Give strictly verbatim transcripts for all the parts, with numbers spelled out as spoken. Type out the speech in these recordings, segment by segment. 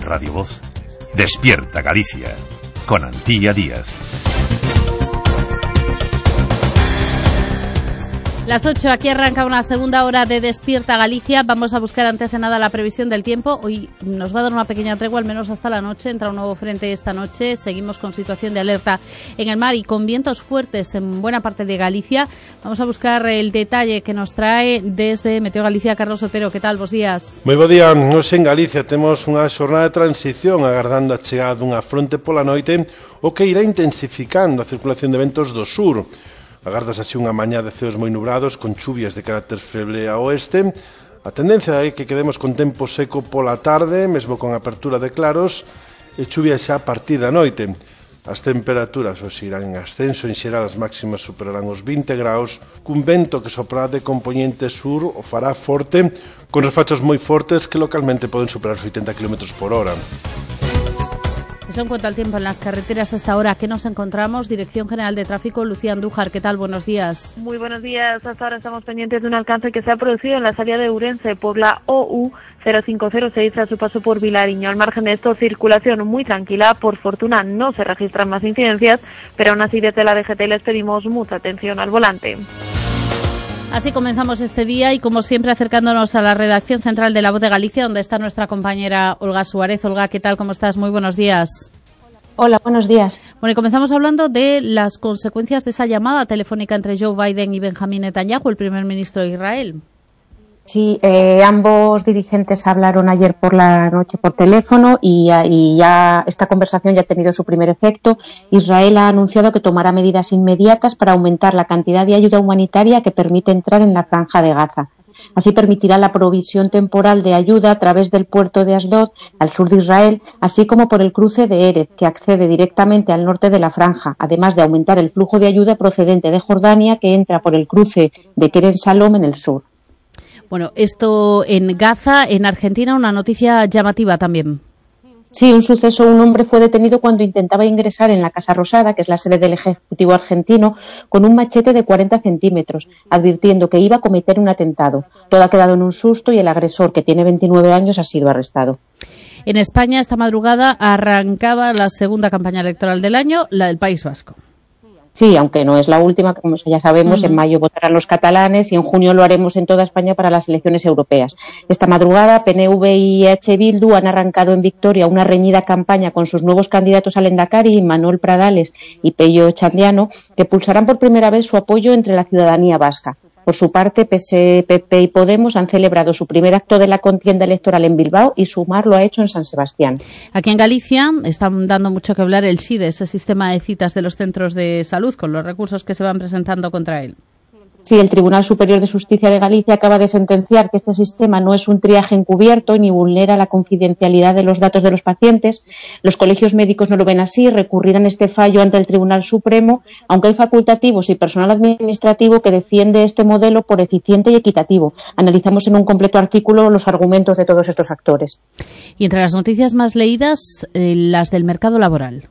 Radio Voz, Despierta Galicia, con Antía Díaz. Las ocho, aquí arranca una segunda hora de Despierta Galicia. Vamos a buscar antes de nada la previsión del tiempo. Hoy nos va a dar una pequeña tregua, al menos hasta la noche. Entra un nuevo frente esta noche. Seguimos con situación de alerta en el mar y con vientos fuertes en buena parte de Galicia. Vamos a buscar el detalle que nos trae desde Meteo Galicia Carlos Otero. ¿Qué tal? Bos días. Moi bo día. Nos en Galicia temos unha xornada de transición agardando a chegada dunha fronte pola noite o que irá intensificando a circulación de ventos do sur. Agardas así unha mañá de ceos moi nubrados con chuvias de carácter feble a oeste. A tendencia é que quedemos con tempo seco pola tarde, mesmo con apertura de claros, e chuvia xa a partir da noite. As temperaturas os irán en ascenso, en xeral as máximas superarán os vinte graus, cun vento que soprará de componente sur o fará forte, con refachos moi fortes que localmente poden superar os oitenta kilómetros por hora. Eso en cuanto al tiempo en las carreteras. Hasta ahora, ¿qué nos encontramos? Dirección General de Tráfico, Lucía Andújar. ¿Qué tal? Buenos días. Muy buenos días. Hasta ahora estamos pendientes de un alcance que se ha producido en la salida de Ourense por la O U cero cinco cero seis a su paso por Vilariño. Al margen de esto, circulación muy tranquila. Por fortuna no se registran más incidencias, pero aún así desde la D G T les pedimos mucha atención al volante. Así comenzamos este día y, como siempre, acercándonos a la redacción central de La Voz de Galicia, donde está nuestra compañera Olga Suárez. Olga, ¿qué tal? ¿Cómo estás? Muy buenos días. Hola, buenos días. Bueno, y comenzamos hablando de las consecuencias de esa llamada telefónica entre Joe Biden y Benjamín Netanyahu, el primer ministro de Israel. Sí, eh, ambos dirigentes hablaron ayer por la noche por teléfono y, y ya esta conversación ya ha tenido su primer efecto. Israel ha anunciado que tomará medidas inmediatas para aumentar la cantidad de ayuda humanitaria que permite entrar en la franja de Gaza. Así permitirá la provisión temporal de ayuda a través del puerto de Asdod, al sur de Israel, así como por el cruce de Erez, que accede directamente al norte de la franja, además de aumentar el flujo de ayuda procedente de Jordania, que entra por el cruce de Kerem Shalom en el sur. Bueno, esto en Gaza, en Argentina, una noticia llamativa también. Sí, un suceso. Un hombre fue detenido cuando intentaba ingresar en la Casa Rosada, que es la sede del Ejecutivo argentino, con un machete de cuarenta centímetros, advirtiendo que iba a cometer un atentado. Todo ha quedado en un susto y el agresor, que tiene veintinueve años, ha sido arrestado. En España, esta madrugada arrancaba la segunda campaña electoral del año, la del País Vasco. Sí, aunque no es la última, como ya sabemos, uh-huh. En mayo votarán los catalanes y en junio lo haremos en toda España para las elecciones europeas. Esta madrugada, P N V y H. Bildu han arrancado en Vitoria una reñida campaña con sus nuevos candidatos al Endacari, Manuel Pradales y Pello Chandiano, que pulsarán por primera vez su apoyo entre la ciudadanía vasca. Por su parte, P S E, P P y Podemos han celebrado su primer acto de la contienda electoral en Bilbao y Sumar lo ha hecho en San Sebastián. Aquí en Galicia están dando mucho que hablar el S I D E, ese sistema de citas de los centros de salud, con los recursos que se van presentando contra él. Sí, el Tribunal Superior de Justicia de Galicia acaba de sentenciar que este sistema no es un triaje encubierto ni vulnera la confidencialidad de los datos de los pacientes. Los colegios médicos no lo ven así, recurrirán este fallo ante el Tribunal Supremo, aunque hay facultativos y personal administrativo que defiende este modelo por eficiente y equitativo. Analizamos en un completo artículo los argumentos de todos estos actores. Y entre las noticias más leídas, eh, las del mercado laboral.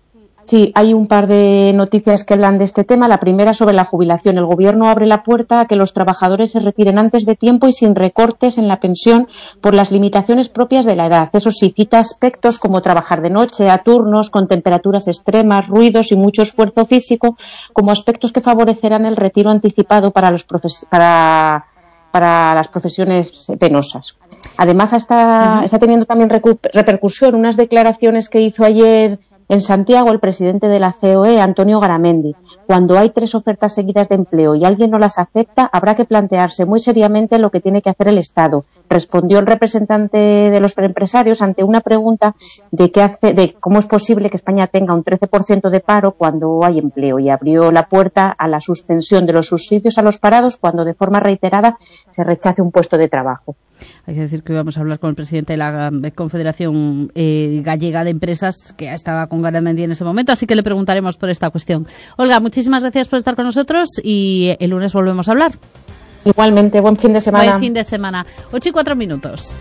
Sí, hay un par de noticias que hablan de este tema. La primera sobre la jubilación. El Gobierno abre la puerta a que los trabajadores se retiren antes de tiempo y sin recortes en la pensión por las limitaciones propias de la edad. Eso sí, cita aspectos como trabajar de noche, a turnos, con temperaturas extremas, ruidos y mucho esfuerzo físico, como aspectos que favorecerán el retiro anticipado para los profes- para para las profesiones penosas. Además, está, uh-huh. está teniendo también recu- repercusión unas declaraciones que hizo ayer en Santiago el presidente de la C O E, Antonio Garamendi. Cuando hay tres ofertas seguidas de empleo y alguien no las acepta, habrá que plantearse muy seriamente lo que tiene que hacer el Estado. Respondió el representante de los empresarios ante una pregunta de, qué hace, de cómo es posible que España tenga un trece por ciento de paro cuando hay empleo, y abrió la puerta a la suspensión de los subsidios a los parados cuando de forma reiterada se rechace un puesto de trabajo. Hay que decir que íbamos a hablar con el presidente de la Confederación eh, Gallega de Empresas, que estaba con Garamendi en ese momento, así que le preguntaremos por esta cuestión. Olga, muchísimas gracias por estar con nosotros y el lunes volvemos a hablar. Igualmente, buen fin de semana. Buen fin de semana. Ocho y cuatro minutos.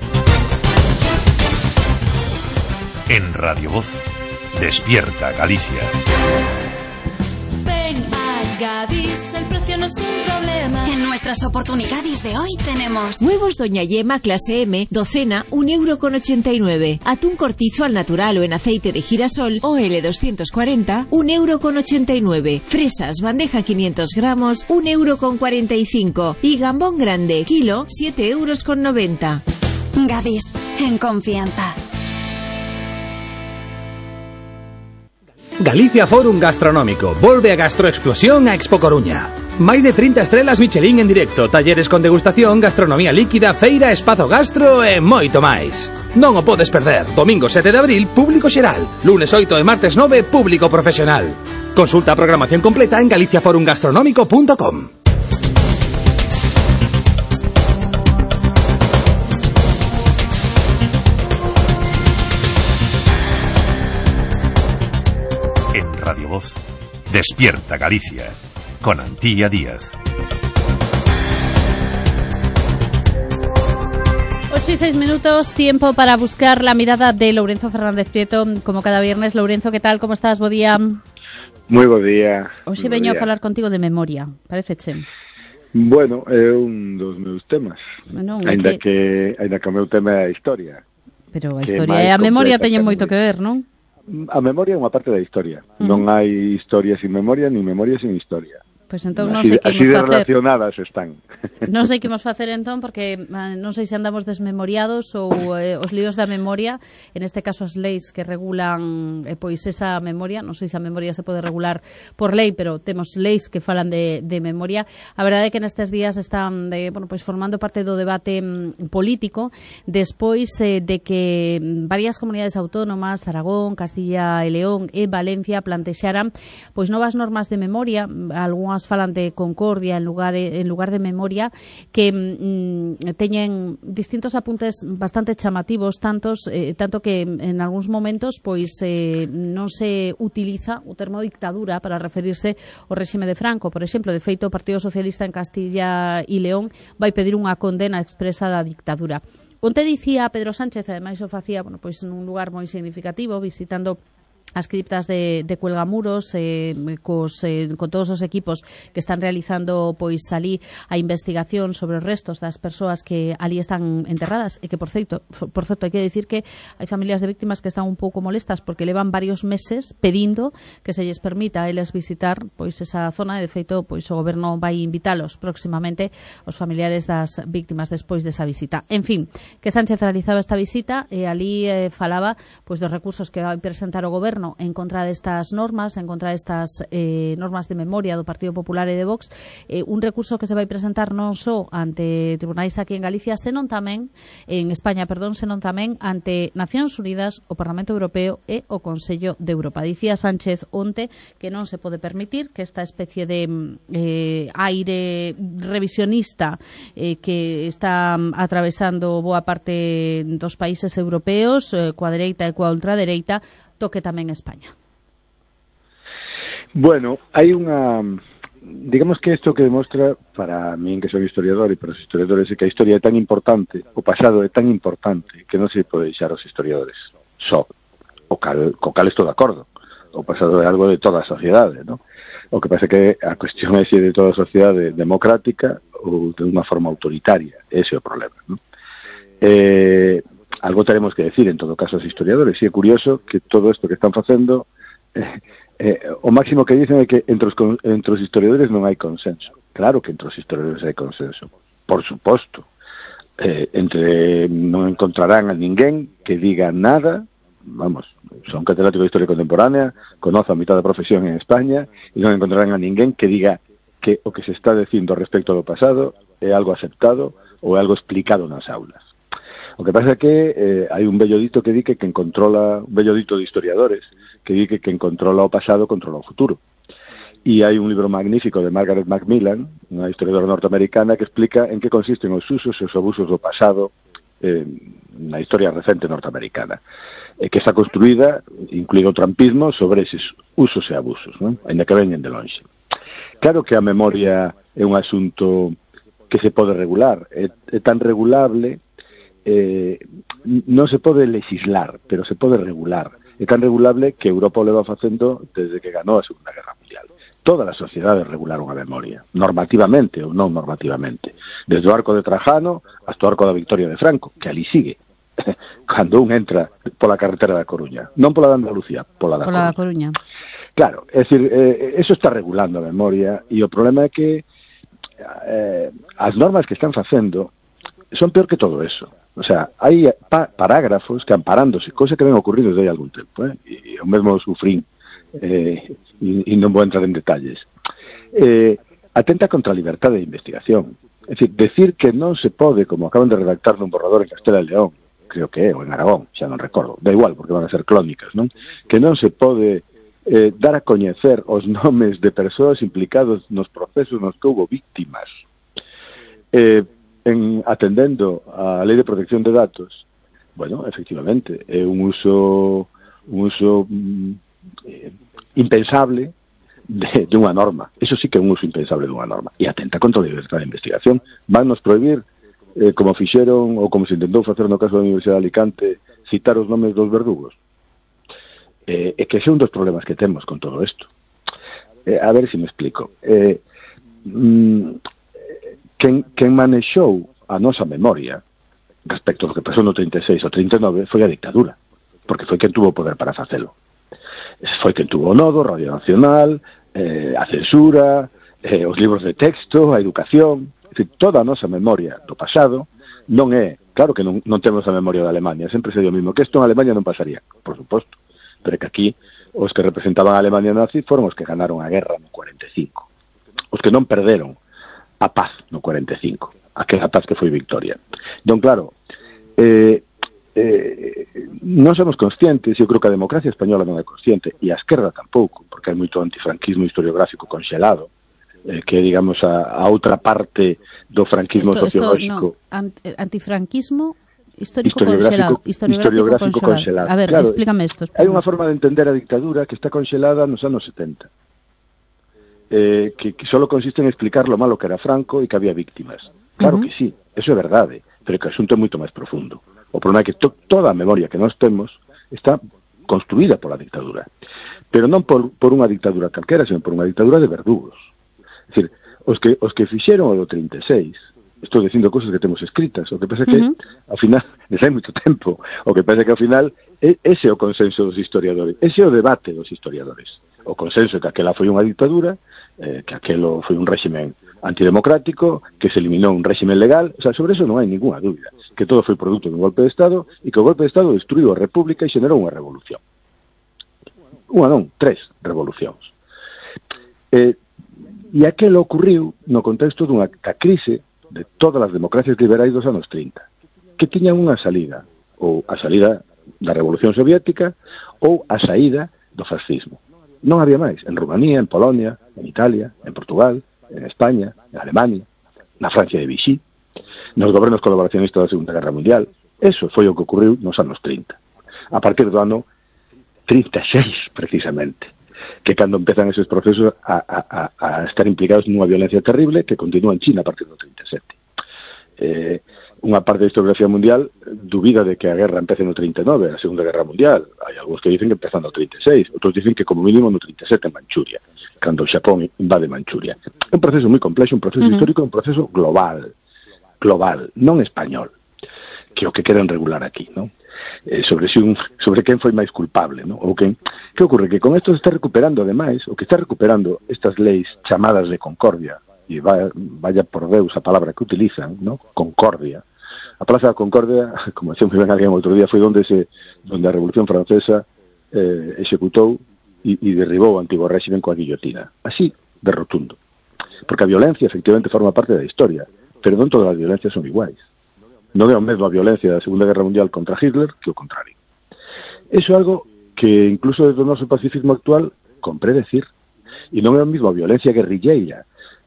En Radio Voz, Despierta Galicia. Ven a Gadis, el precio no es un problema. En nuestras oportunidades de hoy tenemos huevos Doña Yema clase M, docena, un euro con ochenta y nueve. Atún cortizo al natural o en aceite de girasol O L doscientos cuarenta, un euro con ochenta y nueve. Fresas, bandeja quinientos gramos, un euro con cuarenta y cinco. Y gambón grande, kilo, siete euros con noventa. Gadis, en confianza. Galicia Forum Gastronómico. Volve a Gastroexplosión a Expo Coruña. Máis de trinta estrelas Michelin en directo, talleres con degustación, gastronomía líquida, feira, espazo gastro e moito máis. Non o podes perder. Domingo sete de abril, público xeral. Lunes oito e martes nove, público profesional. Consulta a programación completa en galicia forum gastronómico punto com. Radio Voz, Despierta Galicia, con Antía Díaz. ocho y seis minutos, tiempo para buscar la mirada de Lourenzo Fernández Prieto, como cada viernes. Lourenzo, ¿qué tal? ¿Cómo estás? Bo día. Moi bo día. Hoxe veño a falar contigo de memoria, pareceche? Bueno, é un dos meus temas. Bueno, ainda que... que ainda que o meu tema é a historia. Pero a historia e a memoria teñen moito que ver, non? A memoria é unha parte da historia. Uh-huh. Non hai historia sin memoria, ni memoria sin historia. Pois pues entón non así, sei que así imos de facer. relacionadas están. Non sei que imos facer entón, porque non sei se andamos desmemoriados ou eh, os líos da memoria, en este caso as leis que regulan eh, pois esa memoria, non sei se a memoria se pode regular por lei, pero temos leis que falan de, de memoria. A verdade é que nestes días están de, bueno, pois formando parte do debate mm, político, despois eh, de que varias comunidades autónomas, Aragón, Castilla e León e Valencia plantexaran pois novas normas de memoria, algunhas falan de concordia en lugar en lugar de memoria, que mm, teñen distintos apuntes bastante chamativos, tantos eh, tanto que en algúns momentos pois eh, non se utiliza o termo dictadura para referirse ao réxime de Franco. Por exemplo, de feito, o Partido Socialista en Castilla e León vai pedir unha condena expresa da dictadura. Onte dicía Pedro Sánchez, ademais o facía, bueno, pois nun lugar moi significativo, visitando as criptas de, de Cuelgamuros, eh, cos, eh, con todos os equipos que están realizando pois ali a investigación sobre os restos das persoas que ali están enterradas, e que por certo, por certo hai que decir que hai familias de víctimas que están un pouco molestas porque levan varios meses pedindo que se lles permita a eles visitar pois esa zona, e de feito pois o goberno vai invitalos próximamente os familiares das víctimas despois desa visita. En fin, que Sánchez realizaba esta visita e ali eh, falaba pois dos recursos que vai presentar o goberno en contra destas normas, en contra destas eh, normas de memoria do Partido Popular e de Vox, eh, un recurso que se vai presentar non só ante tribunais aquí en Galicia, senón tamén en España, perdón, senón tamén ante Nacións Unidas, o Parlamento Europeo e o Consello de Europa. Dicía Sánchez onte que non se pode permitir que esta especie de eh, aire revisionista eh, que está atravesando boa parte dos países europeos, eh, coa dereita e coa ultradereita, toque tamén España. Bueno, hai unha... Digamos que isto que demostra, para min que son historiador e para os historiadores, é que a historia é tan importante, o pasado é tan importante, que non se pode deixar os historiadores só. O cal, co cal estou de acordo. O pasado é algo de toda a sociedade, ¿no? O que pasa que a cuestión é se de toda a sociedade democrática ou de unha forma autoritaria. Ese é o problema, ¿no? Eh... Algo teremos que decir, en todo caso, os historiadores. E é curioso que todo isto que están facendo, eh, eh, o máximo que dicen é que entre os, entre os historiadores non hai consenso. Claro que entre os historiadores hai consenso, por suposto. Eh, entre non encontrarán a ninguén que diga nada, vamos, son catedrático de Historia Contemporánea, conozo a mitad da profesión en España, e non encontrarán a ninguén que diga que o que se está dicindo respecto ao pasado é algo aceptado ou é algo explicado nas aulas. O que pasa é que eh, hai un bello dito que di que quen controla, un bello dito de historiadores, que di que quen controla o pasado controla o futuro. E hai un libro magnífico de Margaret Macmillan, unha historiadora norteamericana, que explica en que consisten os usos e os abusos do pasado eh, na historia recente norteamericana, e que está construída, incluído o trampismo, sobre eses usos e abusos, non? Ainda que veñen de lonxe. Claro que a memoria é un asunto que se pode regular, é, é tan regulable. Eh, non se pode legislar, pero se pode regular. É tan regulable que Europa o leva facendo desde que ganou a Segunda Guerra Mundial. todas as sociedades regularon a memoria, normativamente ou non normativamente, desde o arco de Trajano hasta o arco da Victoria de Franco, que ali sigue, cando un entra pola carretera da Coruña, non pola da Andalucía, pola da Pola Coruña. da Coruña. Claro, é dicir, eh, eso está regulando a memoria, e o problema é que eh, as normas que están facendo son peor que todo eso. O sea, hai pa parágrafos que amparándose, cosa que ven ocurrindo desde hai algún tempo, eh? E o mesmo sufrín, eh, e, e non vou entrar en detalles, eh, atenta contra a libertade de investigación. É dicir, decir que non se pode, como acaban de redactar nun borrador en Castela e León, creo que é, ou en Aragón, xa non recordo, da igual, porque van a ser clónicas, non? Que non se pode eh, dar a coñecer os nomes de persoas implicados nos procesos nos que houve víctimas, eh, en atendendo a Lei de Protección de Datos. Bueno, efectivamente, é un uso un uso mm, eh, impensable de, de unha norma. Eso sí que é un uso impensable de unha norma. E atenta contra a libertade de investigación. Van nos prohibir, eh, como fixeron, ou como se intentou facer no caso da Universidade de Alicante, citar os nomes dos verdugos. Eh, é que ese é un dos problemas que temos con todo isto. Eh, a ver se me explico. Eh, mm, quen, quen manexou a nosa memoria respecto ao que pasou no trinta e seis ou trinta e nove foi a dictadura, porque foi quen tuvo o poder para facelo. Foi quen tuvo o nodo, Radio Nacional, eh, a censura, eh, os libros de texto, a educación, é dicir, toda a nosa memoria do pasado non é, claro que non, non temos a memoria de Alemania, sempre se dio o mismo, que isto en Alemania non pasaría, por suposto, pero que aquí os que representaban a Alemania nazi foron os que ganaron a guerra no cuarenta e cinco, os que non perderon a paz no cuarenta e cinco, aquela paz que foi victoria. Entón, claro, eh, eh, non somos conscientes, eu creo que a democracia española non é consciente, e a esquerda tampouco, porque hai moito antifranquismo historiográfico conxelado, eh, que é, digamos, a, a outra parte do franquismo esto, sociológico. Esto, no, antifranquismo histórico conxelado. Historiográfico conxelado. A ver, claro, explícame isto. Hai unha forma de entender a dictadura que está conxelada nos anos setenta. Eh, que, que solo consiste en explicar lo malo que era Franco e que había víctimas. Claro uh-huh. que sí, eso é verdade, pero que o asunto é moito máis profundo. O problema é que to, toda a memoria que nós temos está construída pola dictadura, pero non por, por unha dictadura calquera, sino por unha dictadura de verdugos. É dicir, os que, os que fixeron o do trinta e seis, estou dicindo cosas que temos escritas, o que pasa que, uh-huh. ao final, desde hai moito tempo, o que pasa que ao final, ese é o consenso dos historiadores, ese é o debate dos historiadores. O consenso é que aquela foi unha dictadura, eh, que aquelo foi un réximen antidemocrático, que se eliminou un réximen legal, o sea, sobre eso non hai ninguna dúbida, que todo foi produto dun golpe de Estado e que o golpe de Estado destruiu a República e xenerou unha revolución. Unha non, tres revolucións. Eh, e aquelo ocurriu no contexto dunha crise de todas as democracias liberais dos anos trinta, que tiñan unha salida, ou a salida da Revolución Soviética ou a saída do fascismo. Non había máis. En Rumanía, en Polonia, en Italia, en Portugal, en España, en Alemania, na Francia de Vichy, nos gobernos colaboracionistas da Segunda Guerra Mundial. Eso foi o que ocurriu nos anos trinta. A partir do ano trinta e seis, precisamente, que cando empezan esos procesos a, a, a estar implicados nunha violencia terrible que continúa en China a partir do trinta e sete. Eh, unha parte da historiografía mundial dubida de que a guerra empece no trinta e nove, a Segunda Guerra Mundial. Hai algúns que dicen que empezan no trinta e seis, outros dicen que como mínimo no trinta e sete en Manchuria, cando o Xapón invade Manchuria. É un proceso moi complexo, un proceso uh-huh. histórico, un proceso global, global, non español, que o que queren regular aquí, non? Eh, sobre si un, sobre quen foi máis culpable, non? Ou quen, que ocorre? Que con isto se está recuperando, ademais, o que está recuperando estas leis chamadas de concordia, e vaya, vaya por Deus a palabra que utilizan, ¿no? Concordia. A Plaza da Concordia, como decía moi ben alguén outro día, foi onde se onde a Revolución Francesa eh, executou e, e derribou o antigo réximen coa guillotina. Así, de rotundo. Porque a violencia, efectivamente, forma parte da historia, pero non todas as violencias son iguais. Non é o mesmo a violencia da Segunda Guerra Mundial contra Hitler que o contrario. Eso é algo que, incluso desde o noso pacifismo actual, compre decir. E non é o mesmo a violencia guerrilleira,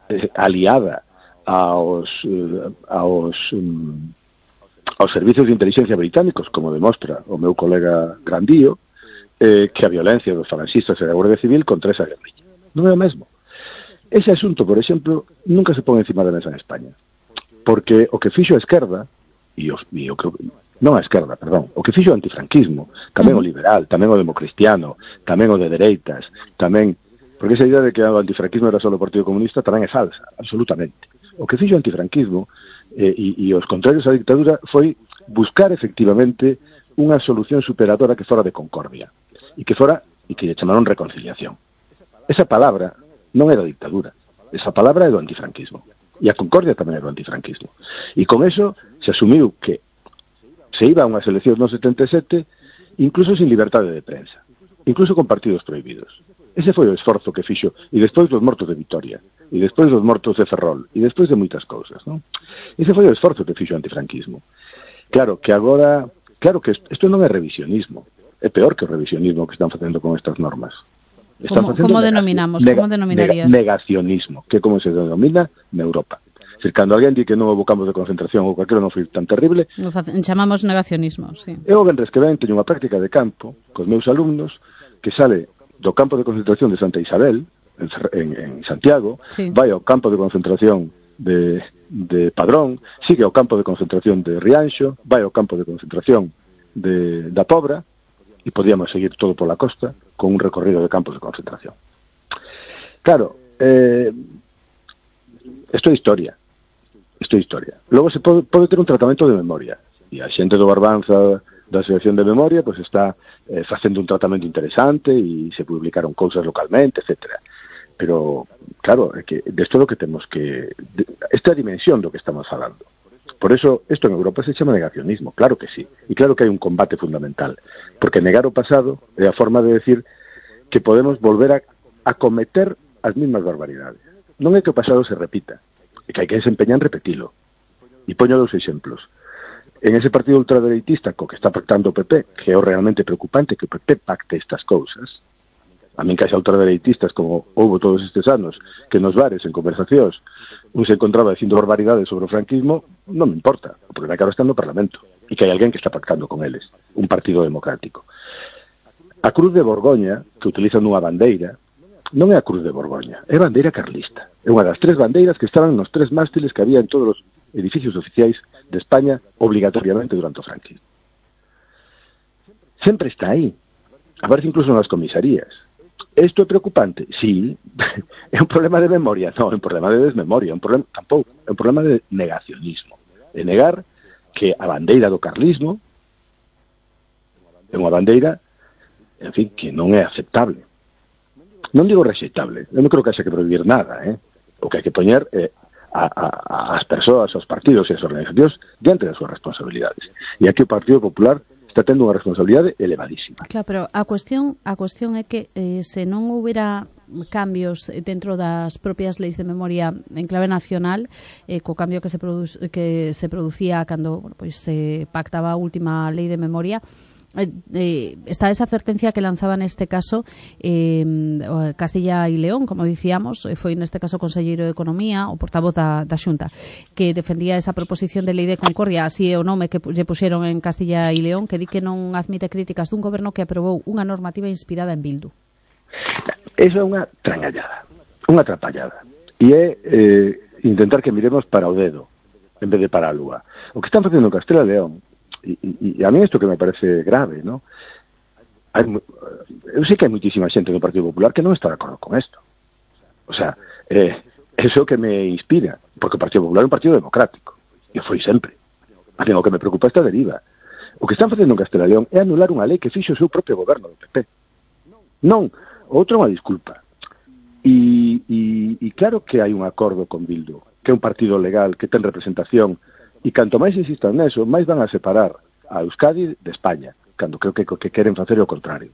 aliada aos eh, aos um, aos servicios de inteligencia británicos, como demostra o meu colega Grandío, eh, que a violencia dos falanxistas e da Guardia Civil contra esa guerrilla. Non é o mesmo. Ese asunto, por exemplo, nunca se pon encima da mesa en España, porque o que fixo a esquerda, e, os, e o que non a esquerda, perdón, o que fixo o antifranquismo, tamén o liberal, tamén o democristiano, tamén o de dereitas, tamén Porque esa idea de que o antifranquismo era só o Partido Comunista tamén é falsa, absolutamente. O que fixo o antifranquismo eh, e, e os contrarios á dictadura foi buscar efectivamente unha solución superadora que fora de concordia e que fora, e que lle chamaron reconciliación. Esa palabra non é da dictadura, esa palabra é do antifranquismo. E a concordia tamén é do antifranquismo. E con eso se asumiu que se iba a unhas eleccións no setenta e sete incluso sin liberdade de prensa, incluso con partidos prohibidos. Ese foi o esforzo que fixo, e despois dos mortos de Vitoria, e despois dos mortos de Ferrol, e despois de moitas cousas, non? Ese foi o esforzo que fixo o antifranquismo. Claro, que agora, claro que isto non é revisionismo, é peor que o revisionismo que están facendo con estas normas. Están como, como denominamos, nega, como denominarías? Nega, negacionismo, que como se denomina na Europa. Es decir, cando alguén di que non houve campos de concentración ou calquera non foi tan terrible, chamamos negacionismo, sí. Eu, venres que ven, teño unha práctica de campo cos meus alumnos que sale do campo de concentración de Santa Isabel, en, en, en Santiago, sí. Vai ao campo de concentración de, de Padrón, sigue ao campo de concentración de Rianxo, vai ao campo de concentración de, da Pobra, e podíamos seguir todo pola costa con un recorrido de campos de concentración. Claro, eh, isto é historia. Isto é historia. Logo se pode, pode ter un tratamento de memoria. E a xente do Barbanza da Asociación de Memoria pues está eh, facendo un tratamento interesante e se publicaron cousas localmente, etcétera. Pero, claro, é que desto é do que temos que... De, esta dimensión do que estamos falando. Por eso, isto en Europa se chama negacionismo, claro que sí. E claro que hai un combate fundamental. Porque negar o pasado é a forma de decir que podemos volver a, a cometer as mismas barbaridades. Non é que o pasado se repita, é que hai que desempeñar en repetilo. E poño dous exemplos. En ese partido ultradereitista co que está pactando o P P, que é o realmente preocupante que o P P pacte estas cousas, a min que haxa ultradereitistas como houve todos estes anos, que nos bares, en conversacións, un se encontraba dicindo barbaridades sobre o franquismo, non me importa, o problema é que ahora están no Parlamento, e que hai alguén que está pactando con eles, un partido democrático. A Cruz de Borgoña, que utilizan unha bandeira, non é a Cruz de Borgoña, é a bandeira carlista. É unha das tres bandeiras que estaban nos tres mástiles que había en todos os edificios oficiais de España obligatoriamente durante o franquismo. Sempre está aí. Aparece incluso nas comisarías. Isto é preocupante? Sí. É un problema de memoria? Non, é un problema de desmemoria. É un problema, tampouco. É un problema de negacionismo. De negar que a bandeira do carlismo é unha bandeira, en fin, que non é aceptable. Non digo rexeitable, eu non creo que haxa que prohibir nada, eh? O que hai que poñer é eh, a, a, as persoas, aos partidos e as organizacións diante das súas responsabilidades. E aquí o Partido Popular está tendo unha responsabilidade elevadísima. Claro, pero a cuestión, a cuestión é que eh, se non houbera cambios dentro das propias leis de memoria en clave nacional, eh, co cambio que se, produ que se producía cando bueno, pues, se pactaba a última lei de memoria, Eh, eh, está esa advertencia que lanzaba neste caso eh, Castilla e León, como dicíamos, eh, foi neste caso o Conselleiro de Economía, o portavoz da, da Xunta, que defendía esa proposición de lei de concordia, así é o nome que lle puxeron en Castilla e León, que di que non admite críticas dun goberno que aprobou unha normativa inspirada en Bildu. Eso é unha trañallada, unha atrapallada, e é eh, intentar que miremos para o dedo en vez de para a lúa. O que están facendo en Castilla e León, E, e, e a mí isto que me parece grave, ¿no? Hai, eu sei que hai muitísima xente do Partido Popular que non está de acordo con isto. O sea, eh, eso que me inspira, porque o Partido Popular é un partido democrático, e foi sempre. A mí o que me preocupa esta deriva. O que están facendo en Castela e León é anular unha lei que fixo o seu propio goberno do P P. Non, outra unha disculpa. E, e, e claro que hai un acordo con Bildu, que é un partido legal, que ten representación. E canto máis insistan neso, máis van a separar a Euskadi de España, cando creo que o que queren facer é o contrario.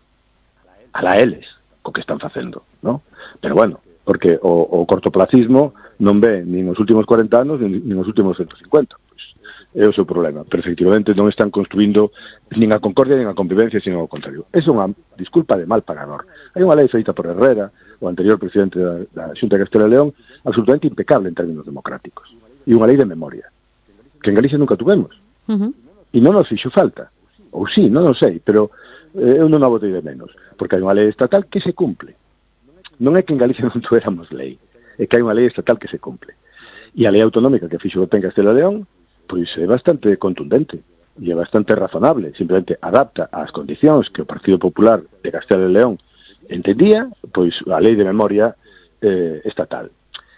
A la eles, co que están facendo, ¿no? Pero bueno, porque o, o cortoplacismo non ve nin os últimos cuarenta anos, nin, nin os últimos ciento cincuenta. Pois é o seu problema. Pero efectivamente non están construindo nin a concordia nin a convivencia, sino ao contrario. É unha disculpa de mal pagador. Hai unha lei feita por Herrera, o anterior presidente da, da Xunta de Castela e León, absolutamente impecable en términos democráticos. E unha lei de memoria, que en Galicia nunca tuvemos. Uh-huh. E non nos fixo falta. Ou sí, non o sei, pero eh, eu non a botei de menos. Porque hai unha lei estatal que se cumple. Non é que en Galicia non tuéramos lei, é que hai unha lei estatal que se cumple. E a lei autonómica que fixo o P P en Castela e León, pois é bastante contundente e é bastante razonable. Simplemente adapta ás condicións que o Partido Popular de Castela e León entendía, pois, a lei de memoria eh, estatal.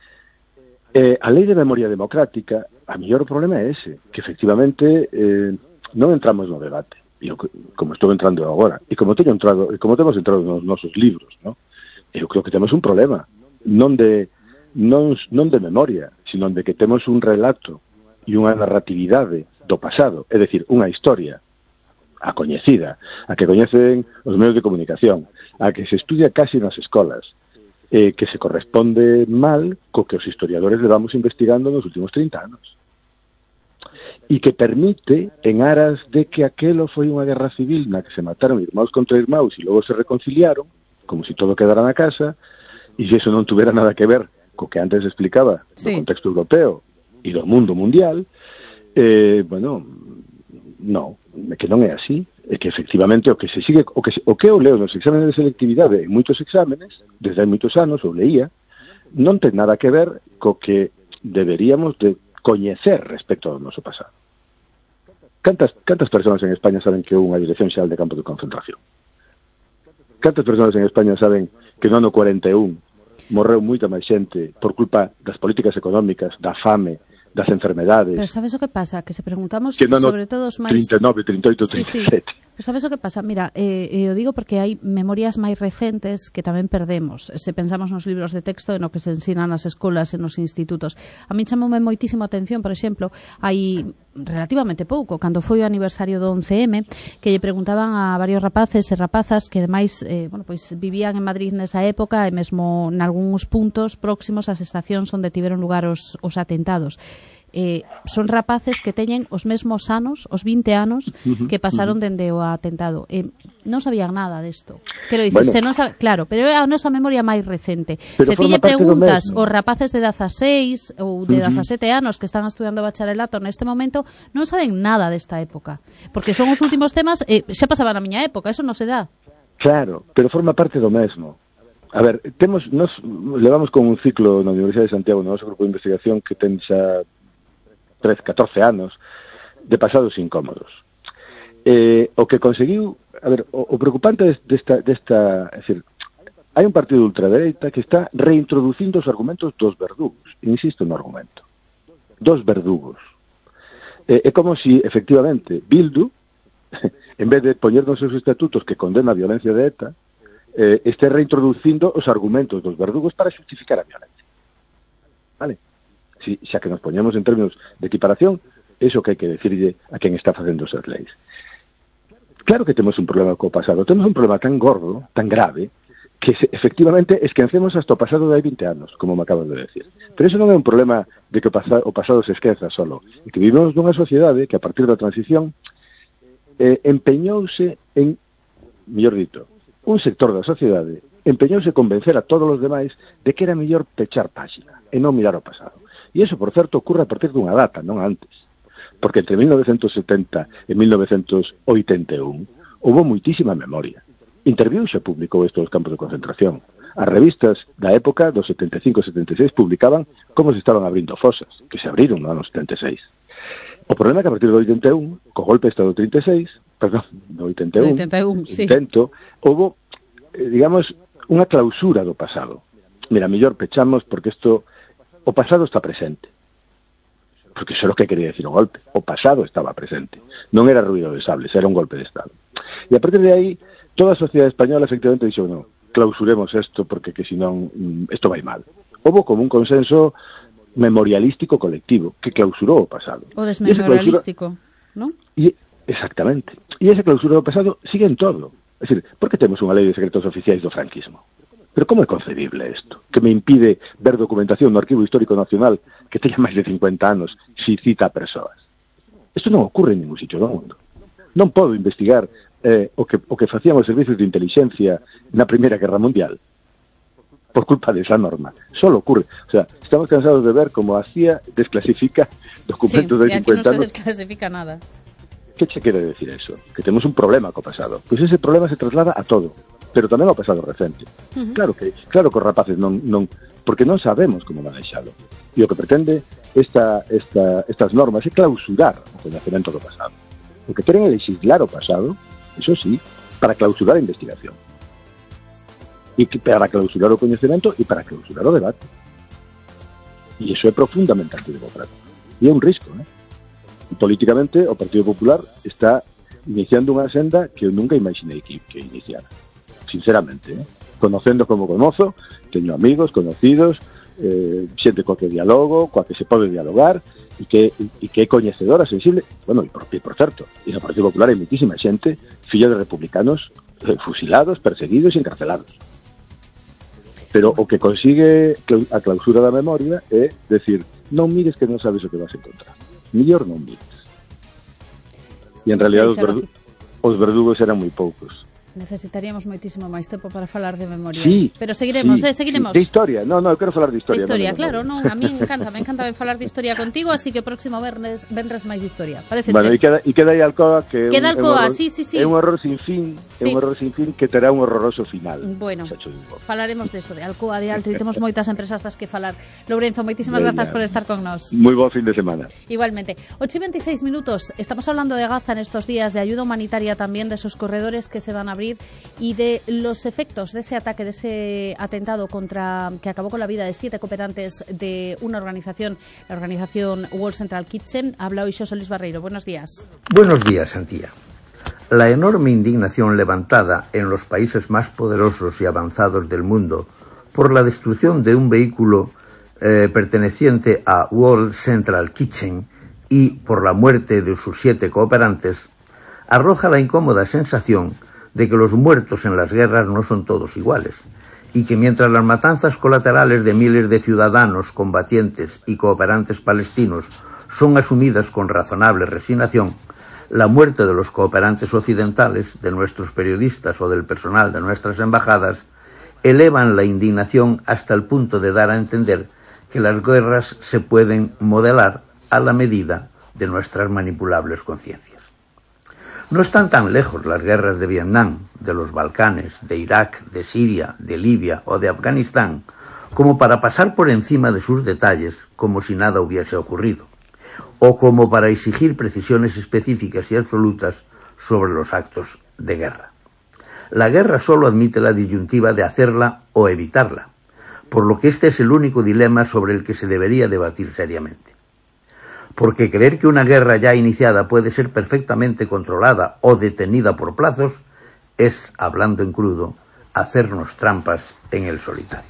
Eh, a lei de memoria democrática, a mellor problema é ese, que efectivamente eh, non entramos no debate, e como estou entrando agora, e como teño entrado, e como temos entrado nos nosos libros, ¿no? Eu creo que temos un problema, non de non, non de memoria, sino de que temos un relato e unha narratividade do pasado, é dicir, unha historia a coñecida, a que coñecen os medios de comunicación, a que se estudia casi nas escolas, eh, que se corresponde mal co que os historiadores levamos investigando nos últimos trinta anos. E que permite, en aras de que aquelo foi unha guerra civil na que se mataron irmãos contra irmãos e logo se reconciliaron, como si todo quedara na casa, e se eso non tuvera nada que ver co que antes explicaba sí. do contexto europeo e do mundo mundial, eh, bueno, non, que non é así, é que efectivamente o que se sigue, o que, o que eu leo nos exámenes de selectividade, en moitos exámenes, desde hai moitos anos, ou leía, non ten nada que ver co que deberíamos de coñecer respecto ao noso pasado. Cantas, cantas persoas en España saben que houve unha dirección xeral de campos de concentración? Cantas persoas en España saben que no ano cuarenta e un morreu moita máis xente por culpa das políticas económicas, da fame, das enfermedades? Pero sabes o que pasa? Que se preguntamos que no, no, sobre todo os máis... trinta e nove, trinta e oito, trinta e sete. Sí, sí. Pero sabes o que pasa? Mira, eh, eu digo porque hai memorias máis recentes que tamén perdemos. Se pensamos nos libros de texto e no que se ensinan nas escolas e nos institutos. A mí chamoume moitísimo a atención, por exemplo, hai relativamente pouco, cando foi o aniversario do once eme, que lle preguntaban a varios rapaces e rapazas que ademais eh, bueno, pois vivían en Madrid nesa época e mesmo nalgúns puntos próximos ás estacións onde tiveron lugar os, os atentados. Eh, son rapaces que teñen os mesmos anos, os vinte anos que pasaron dende o atentado. Eh, non sabían nada desto. Quero dicir, bueno, se non sabe, claro, pero é a nosa memoria máis recente. Se ti lle preguntas aos rapaces de dezaseis ou de dezasete anos que están estudando bacharelato neste momento, non saben nada desta época. Porque son os últimos temas, eh, xa pasaba na miña época, eso non se dá. Claro, pero forma parte do mesmo. A ver, temos, nos levamos con un ciclo na Universidade de Santiago, no noso grupo de investigación, que ten xa trece, catorce anos de pasados incómodos. Eh, o que conseguiu, a ver, o, o preocupante desta, desta, é dicir, hai un partido de ultradereita que está reintroducindo os argumentos dos verdugos, insisto no argumento, dos verdugos. Eh, é como si, efectivamente, Bildu, en vez de poñer nos seus estatutos que condena a violencia de ETA, eh, este reintroducindo os argumentos dos verdugos para justificar a violencia. Vale? Si, xa que nos poñemos en términos de equiparación, eso que hai que decirlle a quen está facendo esas leis. Claro que temos un problema co pasado, temos un problema tan gordo, tan grave, que se, efectivamente esquecemos hasta o pasado de hai vinte anos, como me acabas de decir. Pero eso non é un problema de que o, pasa, o pasado se esqueza solo, e que vivimos nunha sociedade que a partir da transición eh, empeñouse en, mellor dito, un sector da sociedade empeñouse convencer a todos os demais de que era mellor pechar páxina e non mirar o pasado. E iso, por certo, ocurre a partir dunha data, non antes. Porque entre mil novecentos setenta e mil novecentos oitenta e un houve moitísima memoria. Interviu xa publicou isto dos campos de concentración. As revistas da época, dos setenta e cinco e setenta e seis, publicaban como se estaban abrindo fosas, que se abriron no ano setenta e seis. O problema é que a partir do oitenta e un, co golpe de Estado trinta e seis, perdón, do oitenta e un, oitenta e un sí. intento, houve, eh, digamos, unha clausura do pasado. Mira, mellor pechamos porque isto, o pasado está presente. Porque iso é o que quería decir o golpe. O pasado estaba presente. Non era ruido de sables, era un golpe de Estado. E a partir de aí, toda a sociedade española efectivamente dixo, no, clausuremos isto porque que senón isto vai mal. Houve como un consenso memorialístico colectivo que clausurou o pasado. O desmemorialístico, clausura... non? E, exactamente. E esa clausura do pasado sigue en todo. É dicir, por que temos unha lei de secretos oficiais do franquismo? Pero como é concebible isto? Que me impide ver documentación no Arquivo Histórico Nacional que teña máis de cincuenta anos si cita a persoas. Isto non ocurre en ningún sitio do mundo. Non podo investigar eh, o, que, o que facían os servicios de inteligencia na Primeira Guerra Mundial por culpa desa norma. Solo ocurre. O sea, estamos cansados de ver como a C I A desclasifica documentos sí, de cincuenta anos. Sí, e aquí non se anos. desclasifica nada. Que che quere decir eso? Que temos un problema co pasado. Pois ese problema se traslada a todo, pero tamén ao pasado recente. Uh-huh. Claro que claro que os rapaces non, non porque non sabemos como manexalo. E o que pretende esta, esta, estas normas é clausurar o conhecimento do pasado. O que queren é legislar o pasado, eso sí, para clausurar a investigación. e que para clausurar o coñecemento e para clausurar o debate. E iso é profundamente antidemocrático. E é un risco, né? E políticamente, o Partido Popular está iniciando unha senda que eu nunca imaginei que, que iniciara. Sinceramente, eh? Conocendo como conozo, teño amigos, conocidos, eh, xente coa que dialogo, coa que se pode dialogar, e que, e que é coñecedora, sensible, bueno, e por, e por certo, e no Partido Popular hai moitísima xente, filla de republicanos, eh, fusilados, perseguidos e encarcelados. Pero o que consigue a clausura da memoria é decir, non mires que non sabes o que vas a encontrar. Millor non mires. E en realidad os, verdu os verdugos eran moi poucos. Necesitaríamos moitísimo máis tempo para falar de memoria. Sí, pero seguiremos, sí, eh, seguiremos. De historia, no, no, eu quero falar de historia. De historia, no, no, claro, no. non, a mí me encanta, me encanta falar de historia contigo, así que próximo vernes, vendrás máis de historia. Parece Bueno, e queda, e queda aí Alcoa, que queda é un, Alcoa, un horror, sí, sí, sí. É un horror sin fin, sí. é un horror sin fin que terá un horroroso final. Bueno, falaremos de eso, de Alcoa, de Altri, temos moitas empresas das que falar. Lourenzo, moitísimas grazas por estar con nós. Moi bo fin de semana. Igualmente. ocho y veintiséis minutos, estamos hablando de Gaza en estos días, de ayuda humanitaria también, de esos corredores que se van a abrir y de los efectos de ese ataque, de ese atentado contra que acabó con la vida de siete cooperantes de una organización, la organización World Central Kitchen. Habla hoy Xosé Luis Barreiro. Buenos días. Buenos días, Santía. La enorme indignación levantada en los países más poderosos y avanzados del mundo por la destrucción de un vehículo eh, perteneciente a World Central Kitchen y por la muerte de sus siete cooperantes arroja la incómoda sensación de que los muertos en las guerras no son todos iguales, y que mientras las matanzas colaterales de miles de ciudadanos, combatientes y cooperantes palestinos son asumidas con razonable resignación, la muerte de los cooperantes occidentales, de nuestros periodistas o del personal de nuestras embajadas, elevan la indignación hasta el punto de dar a entender que las guerras se pueden modelar a la medida de nuestras manipulables conciencias. No están tan lejos las guerras de Vietnam, de los Balcanes, de Irak, de Siria, de Libia o de Afganistán, como para pasar por encima de sus detalles como si nada hubiese ocurrido, o como para exigir precisiones específicas y absolutas sobre los actos de guerra. La guerra solo admite la disyuntiva de hacerla o evitarla, por lo que este es el único dilema sobre el que se debería debatir seriamente. Porque creer que una guerra ya iniciada puede ser perfectamente controlada o detenida por plazos es, hablando en crudo, hacernos trampas en el solitario.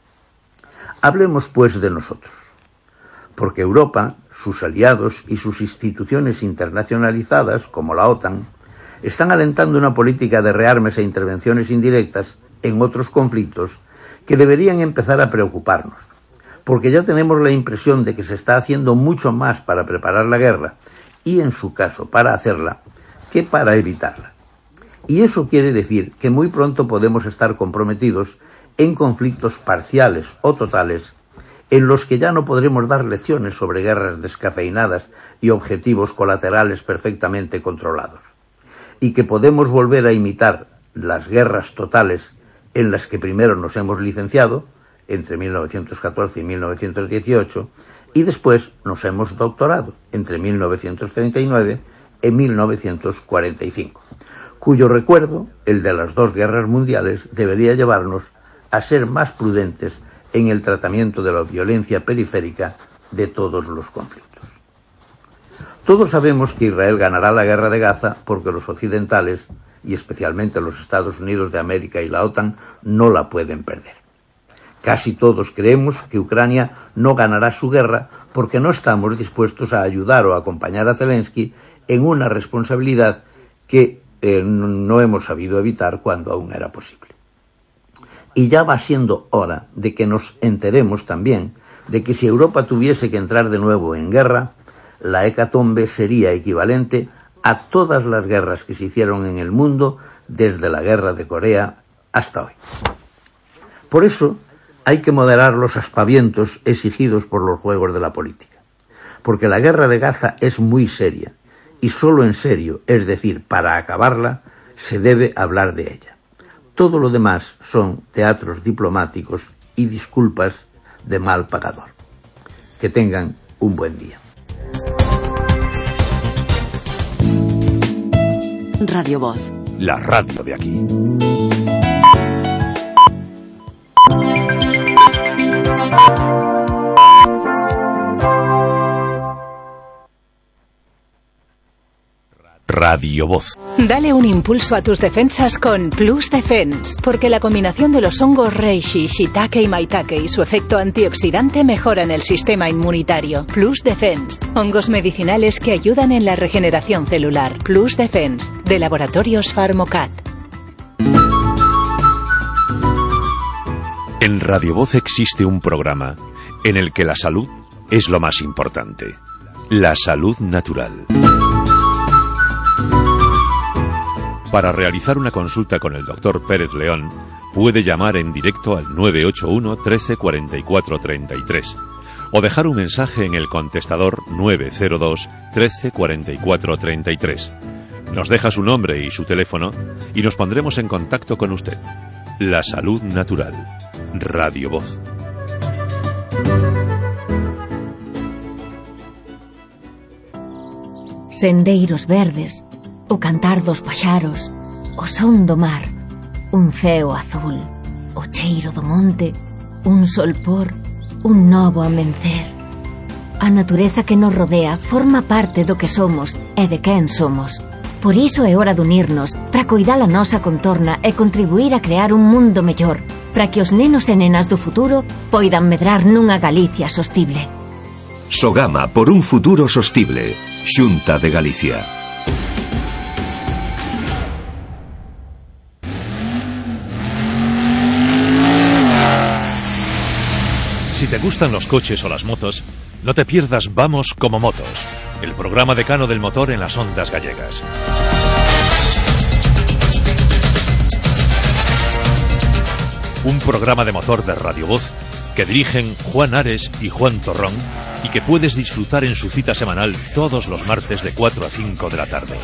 Hablemos, pues, de nosotros. Porque Europa, sus aliados y sus instituciones internacionalizadas, como la OTAN, están alentando una política de rearmes e intervenciones indirectas en otros conflictos que deberían empezar a preocuparnos. Porque ya tenemos la impresión de que se está haciendo mucho más para preparar la guerra, y en su caso para hacerla, que para evitarla. Y eso quiere decir que muy pronto podemos estar comprometidos en conflictos parciales o totales, en los que ya no podremos dar lecciones sobre guerras descafeinadas y objetivos colaterales perfectamente controlados, y que podemos volver a imitar las guerras totales en las que primero nos hemos licenciado, entre mil novecientos catorce y mil novecientos dieciocho, y después nos hemos doctorado entre mil novecientos treinta y nueve y mil novecientos cuarenta y cinco, cuyo recuerdo, el de las dos guerras mundiales, debería llevarnos a ser más prudentes en el tratamiento de la violencia periférica de todos los conflictos. Todos sabemos que Israel ganará la guerra de Gaza porque los occidentales, y especialmente los Estados Unidos de América y la OTAN, no la pueden perder. Casi todos creemos que Ucrania no ganará su guerra porque no estamos dispuestos a ayudar o a acompañar a Zelensky en una responsabilidad que eh, no hemos sabido evitar cuando aún era posible. Y ya va siendo hora de que nos enteremos también de que si Europa tuviese que entrar de nuevo en guerra, la hecatombe sería equivalente a todas las guerras que se hicieron en el mundo desde la guerra de Corea hasta hoy. Por eso, hay que moderar los aspavientos exigidos por los juegos de la política, porque la guerra de Gaza es muy seria, y solo en serio, es decir, para acabarla, se debe hablar de ella. Todo lo demás son teatros diplomáticos y disculpas de mal pagador. Que tengan un buen día. Radio Voz. La radio de aquí. Radio Voz. Dale un impulso a tus defensas con Plus Defense, porque la combinación de los hongos reishi, shiitake y maitake y su efecto antioxidante mejoran el sistema inmunitario. Plus Defense, hongos medicinales que ayudan en la regeneración celular. Plus Defense, de Laboratorios Pharmocat. En Radio Voz existe un programa en el que la salud es lo más importante. La salud natural. Para realizar una consulta con el doctor Pérez León, puede llamar en directo al nueve ocho uno, trece, cuarenta y cuatro, treinta y tres o dejar un mensaje en el contestador nueve cero dos, trece, cuarenta y cuatro, treinta y tres. Nos deja su nombre y su teléfono y nos pondremos en contacto con usted. La salud natural. Radio Voz. Sendeiros verdes, o cantar dos paxaros, o son do mar, un ceo azul, o cheiro do monte, un solpor, un novo amencer. A natureza que nos rodea forma parte do que somos e de quen somos. Por iso é hora de unirnos para coidar a nosa contorna e contribuir a crear un mundo mellor, para que os nenos e nenas do futuro poidan medrar nunha Galicia sostible. Sogama por un futuro sostible. Xunta de Galicia. Si te gustan los coches o las motos, no te pierdas Vamos como Motos, el programa decano del motor en las ondas gallegas. Un programa de motor de Radio Voz que dirigen Juan Ares y Juan Torrón y que puedes disfrutar en su cita semanal todos los martes de cuatro a cinco de la tarde.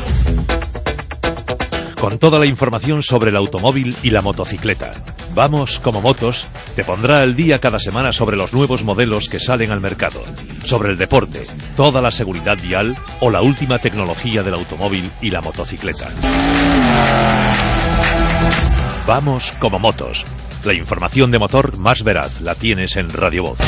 Con toda la información sobre el automóvil y la motocicleta. Vamos como Motos te pondrá al día cada semana sobre los nuevos modelos que salen al mercado, sobre el deporte, toda la seguridad vial o la última tecnología del automóvil y la motocicleta. Vamos como Motos. La información de motor más veraz la tienes en Radio Voz.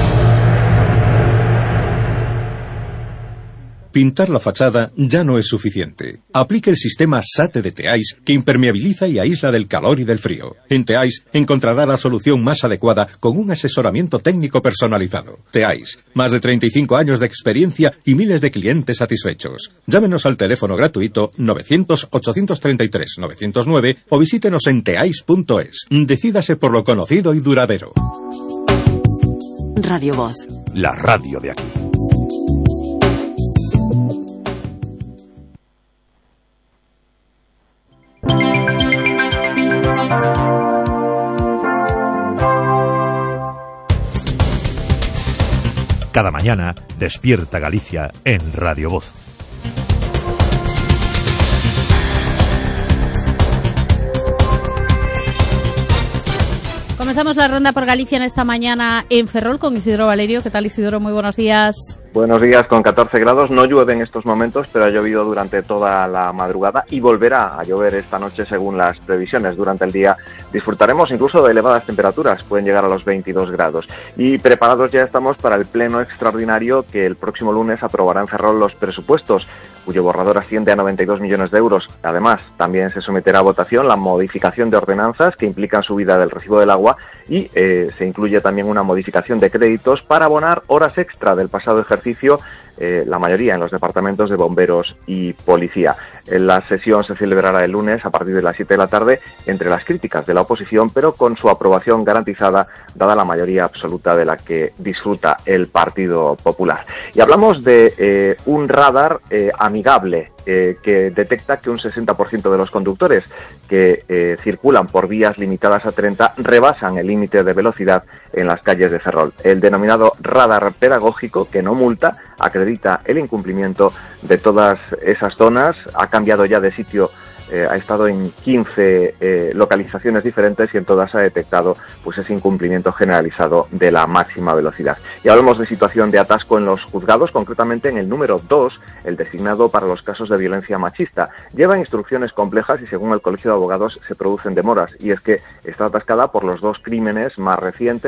Pintar la fachada ya no es suficiente. Aplique el sistema SATE de Teais que impermeabiliza y aísla del calor y del frío. En Teais encontrará la solución más adecuada con un asesoramiento técnico personalizado. Teais, más de treinta y cinco años de experiencia y miles de clientes satisfechos. Llámenos al teléfono gratuito novecientos, ochocientos treinta y tres, novecientos nueve o visítenos en teais punto es. Decídase por lo conocido y duradero. Radio Voz. La radio de aquí. Cada mañana, Despierta Galicia en Radio Voz. Comenzamos la ronda por Galicia en esta mañana en Ferrol con Isidro Valerio. ¿Qué tal, Isidro? Muy buenos días. Buenos días, con catorce grados. No llueve en estos momentos, pero ha llovido durante toda la madrugada y volverá a llover esta noche según las previsiones. Durante el día disfrutaremos incluso de elevadas temperaturas, pueden llegar a los veintidós grados. Y preparados ya estamos para el pleno extraordinario que el próximo lunes aprobará en Ferrol los presupuestos, cuyo borrador asciende a noventa y dos millones de euros. Además, también se someterá a votación la modificación de ordenanzas que implican subida del recibo del agua y eh, se incluye también una modificación de créditos para abonar horas extra del pasado ejercicio, eh, la mayoría en los departamentos de bomberos y policía. La sesión se celebrará el lunes a partir de las siete de la tarde entre las críticas de la oposición, pero con su aprobación garantizada, dada la mayoría absoluta de la que disfruta el Partido Popular. Y hablamos de eh, un radar eh, amigable eh, que detecta que un sesenta por ciento de los conductores que eh, circulan por vías limitadas a treinta rebasan el límite de velocidad en las calles de Ferrol. El denominado radar pedagógico, que no multa, acredita el incumplimiento de todas esas zonas, ha cambiado ya de sitio, eh, ha estado en quince eh, localizaciones diferentes y en todas ha detectado pues ese incumplimiento generalizado de la máxima velocidad. Y hablamos de situación de atasco en los juzgados, concretamente en el número dos, el designado para los casos de violencia machista. Lleva instrucciones complejas y según el Colegio de Abogados se producen demoras, y es que está atascada por los dos crímenes más recientes,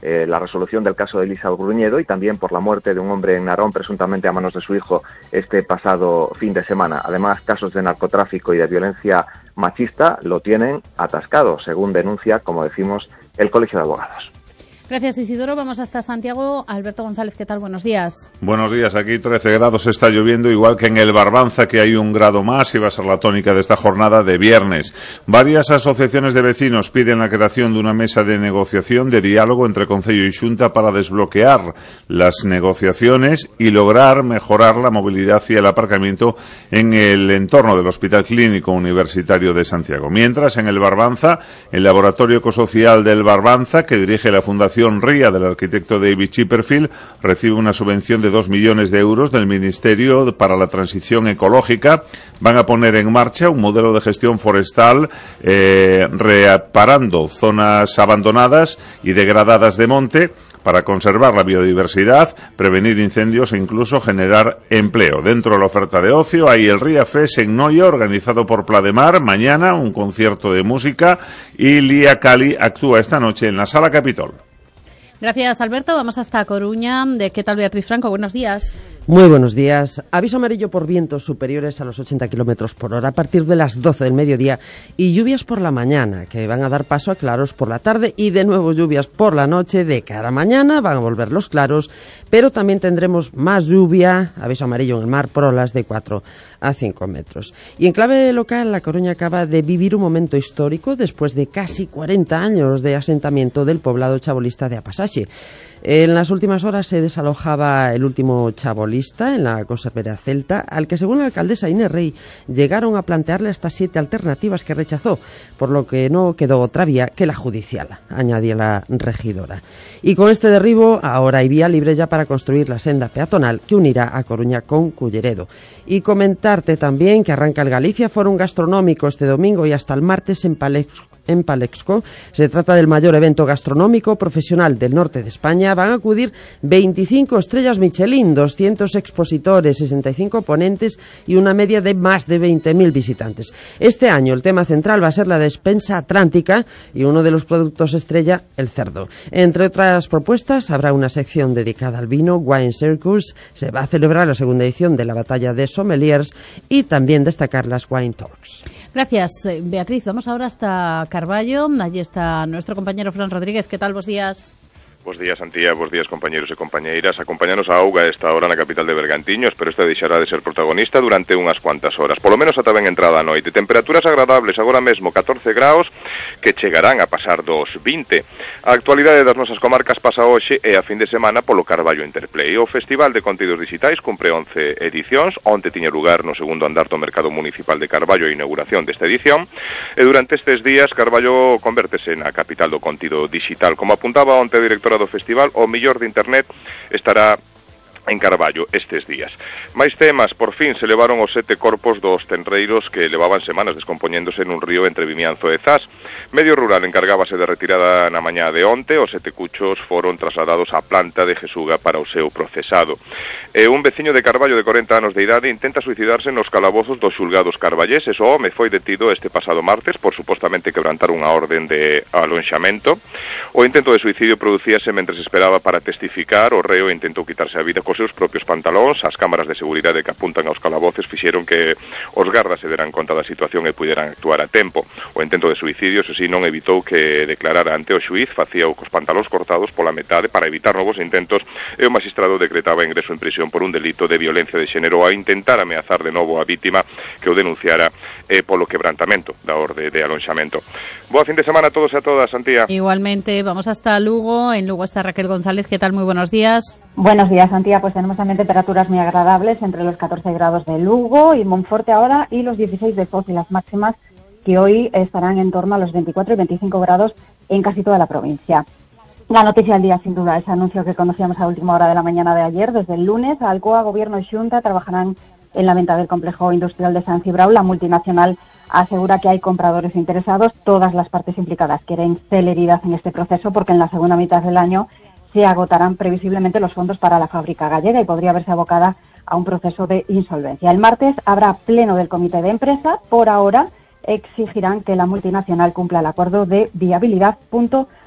eh, la resolución del caso de Elisa Gruñedo y también por la muerte de un hombre en Narón, presuntamente a manos de su hijo, este pasado fin de semana. Además, casos de narcotráfico y de violencia machista lo tienen atascado, según denuncia, como decimos, el Colegio de Abogados. Gracias, Isidoro. Vamos hasta Santiago. Alberto González, ¿qué tal? Buenos días. Buenos días. Aquí trece grados, está lloviendo, igual que en el Barbanza, que hay un grado más, y va a ser la tónica de esta jornada de viernes. Varias asociaciones de vecinos piden la creación de una mesa de negociación, de diálogo entre Concello y Xunta para desbloquear las negociaciones y lograr mejorar la movilidad y el aparcamiento en el entorno del Hospital Clínico Universitario de Santiago. Mientras, en el Barbanza, el Laboratorio Ecosocial del Barbanza, que dirige la Fundación RIA del arquitecto David Chipperfield, recibe una subvención de dos millones de euros del Ministerio para la Transición Ecológica. Van a poner en marcha un modelo de gestión forestal eh, reparando zonas abandonadas y degradadas de monte para conservar la biodiversidad, prevenir incendios e incluso generar empleo. Dentro de la oferta de ocio hay el Ria Fest en Noia, organizado por Plademar, mañana un concierto de música, y Lía Cali actúa esta noche en la Sala Capitol. Gracias, Alberto. Vamos hasta Coruña. ¿De qué tal, Beatriz Franco? Buenos días. Muy buenos días. Aviso amarillo por vientos superiores a los ochenta kilómetros por hora a partir de las doce del mediodía y lluvias por la mañana, que van a dar paso a claros por la tarde, y de nuevo lluvias por la noche. De cara a mañana van a volver los claros, pero también tendremos más lluvia. Aviso amarillo en el mar por olas de cuatro a cinco metros. Y en clave local, La Coruña acaba de vivir un momento histórico después de casi cuarenta años de asentamiento del poblado chabolista de Apasaxe. En las últimas horas se desalojaba el último chabolista en la conservera celta, al que, según la alcaldesa Inés Rey, llegaron a plantearle hasta siete alternativas que rechazó, por lo que no quedó otra vía que la judicial, añadía la regidora. Y con este derribo, ahora hay vía libre ya para construir la senda peatonal que unirá a Coruña con Culleredo. Y comentarte también que arranca el Galicia Fórum Gastronómico este domingo y hasta el martes en Palexco. En Palexco. Se trata del mayor evento gastronómico profesional del norte de España. Van a acudir veinticinco estrellas Michelin, doscientos expositores, sesenta y cinco ponentes y una media de más de veinte mil visitantes. Este año el tema central va a ser la despensa atlántica y uno de los productos estrella, el cerdo. Entre otras propuestas, habrá una sección dedicada al vino, Wine Circus. Se va a celebrar la segunda edición de la batalla de sommeliers y también destacar las Wine Talks. Gracias, Beatriz. Vamos ahora hasta Carballo. Allí está nuestro compañero Fran Rodríguez. ¿Qué tal? Buenos días. Bos días, Antía, bos días, compañeros e compañeiras. Acompáñanos a auga esta hora na capital de Bergantiños, pero esta deixará de ser protagonista durante unhas cuantas horas, polo menos ata ben entrada a noite. Temperaturas agradables, agora mesmo catorce graus, que chegarán a pasar dos vinte. A actualidade das nosas comarcas pasa hoxe e a fin de semana polo Carballo Interplay. O Festival de Contidos Digitais cumpre once edicións. Onte tiña lugar no segundo andar do Mercado Municipal de Carballo a inauguración desta edición, e durante estes días Carballo convértese na capital do contido digital. Como apuntaba onte a directora do festival, o millor de internet estará en Carballo estes días. Mais temas, por fin se levaron os sete corpos dos tenreiros que levaban semanas descompoñéndose nun río entre Vimianzo e Zas. Medio Rural encargábase de retirada na mañá de onte. Os sete cuchos foron trasladados á planta de Jesuga para o seu procesado. E un veciño de Carballo de corenta anos de idade intenta suicidarse nos calabozos dos xulgados carballeses. O home foi detido este pasado martes por supostamente quebrantar unha orden de alonxamento. O intento de suicidio producíase mentre se esperaba para testificar. O reo intentou quitarse a vida cos seus propios pantalóns. As cámaras de seguridade que apuntan aos calaboces fixeron que os gardas se deran conta da situación e puderan actuar a tempo. O intento de suicidio, eso sí, non evitou que declarara ante o xuiz, facía cos pantalóns cortados pola metade para evitar novos intentos, e o magistrado decretaba ingreso en prisión por un delito de violencia de xénero a intentar ameazar de novo a vítima que o denunciara eh, polo quebrantamento da orde de alonxamento. Boa fin de semana a todos e a todas, Antía. Igualmente, vamos hasta Lugo. En Lugo está Raquel González. ¿Qué tal? Muy buenos días. Buenos días, Antía. Pues tenemos también temperaturas muy agradables entre los catorce grados de Lugo y Monforte ahora y los dieciséis de Foz, y las máximas que hoy estarán en torno a los veinticuatro y veinticinco grados en casi toda la provincia. La noticia del día, sin duda, ese anuncio que conocíamos a última hora de la mañana de ayer. Desde el lunes, Alcoa, Gobierno y Xunta trabajarán en la venta del complejo industrial de San Cibrao. La multinacional asegura que hay compradores interesados. Todas las partes implicadas quieren celeridad en este proceso porque en la segunda mitad del año se agotarán previsiblemente los fondos para la fábrica gallega y podría verse abocada a un proceso de insolvencia. El martes habrá pleno del comité de empresa. Por ahora exigirán que la multinacional cumpla el acuerdo de viabilidad punto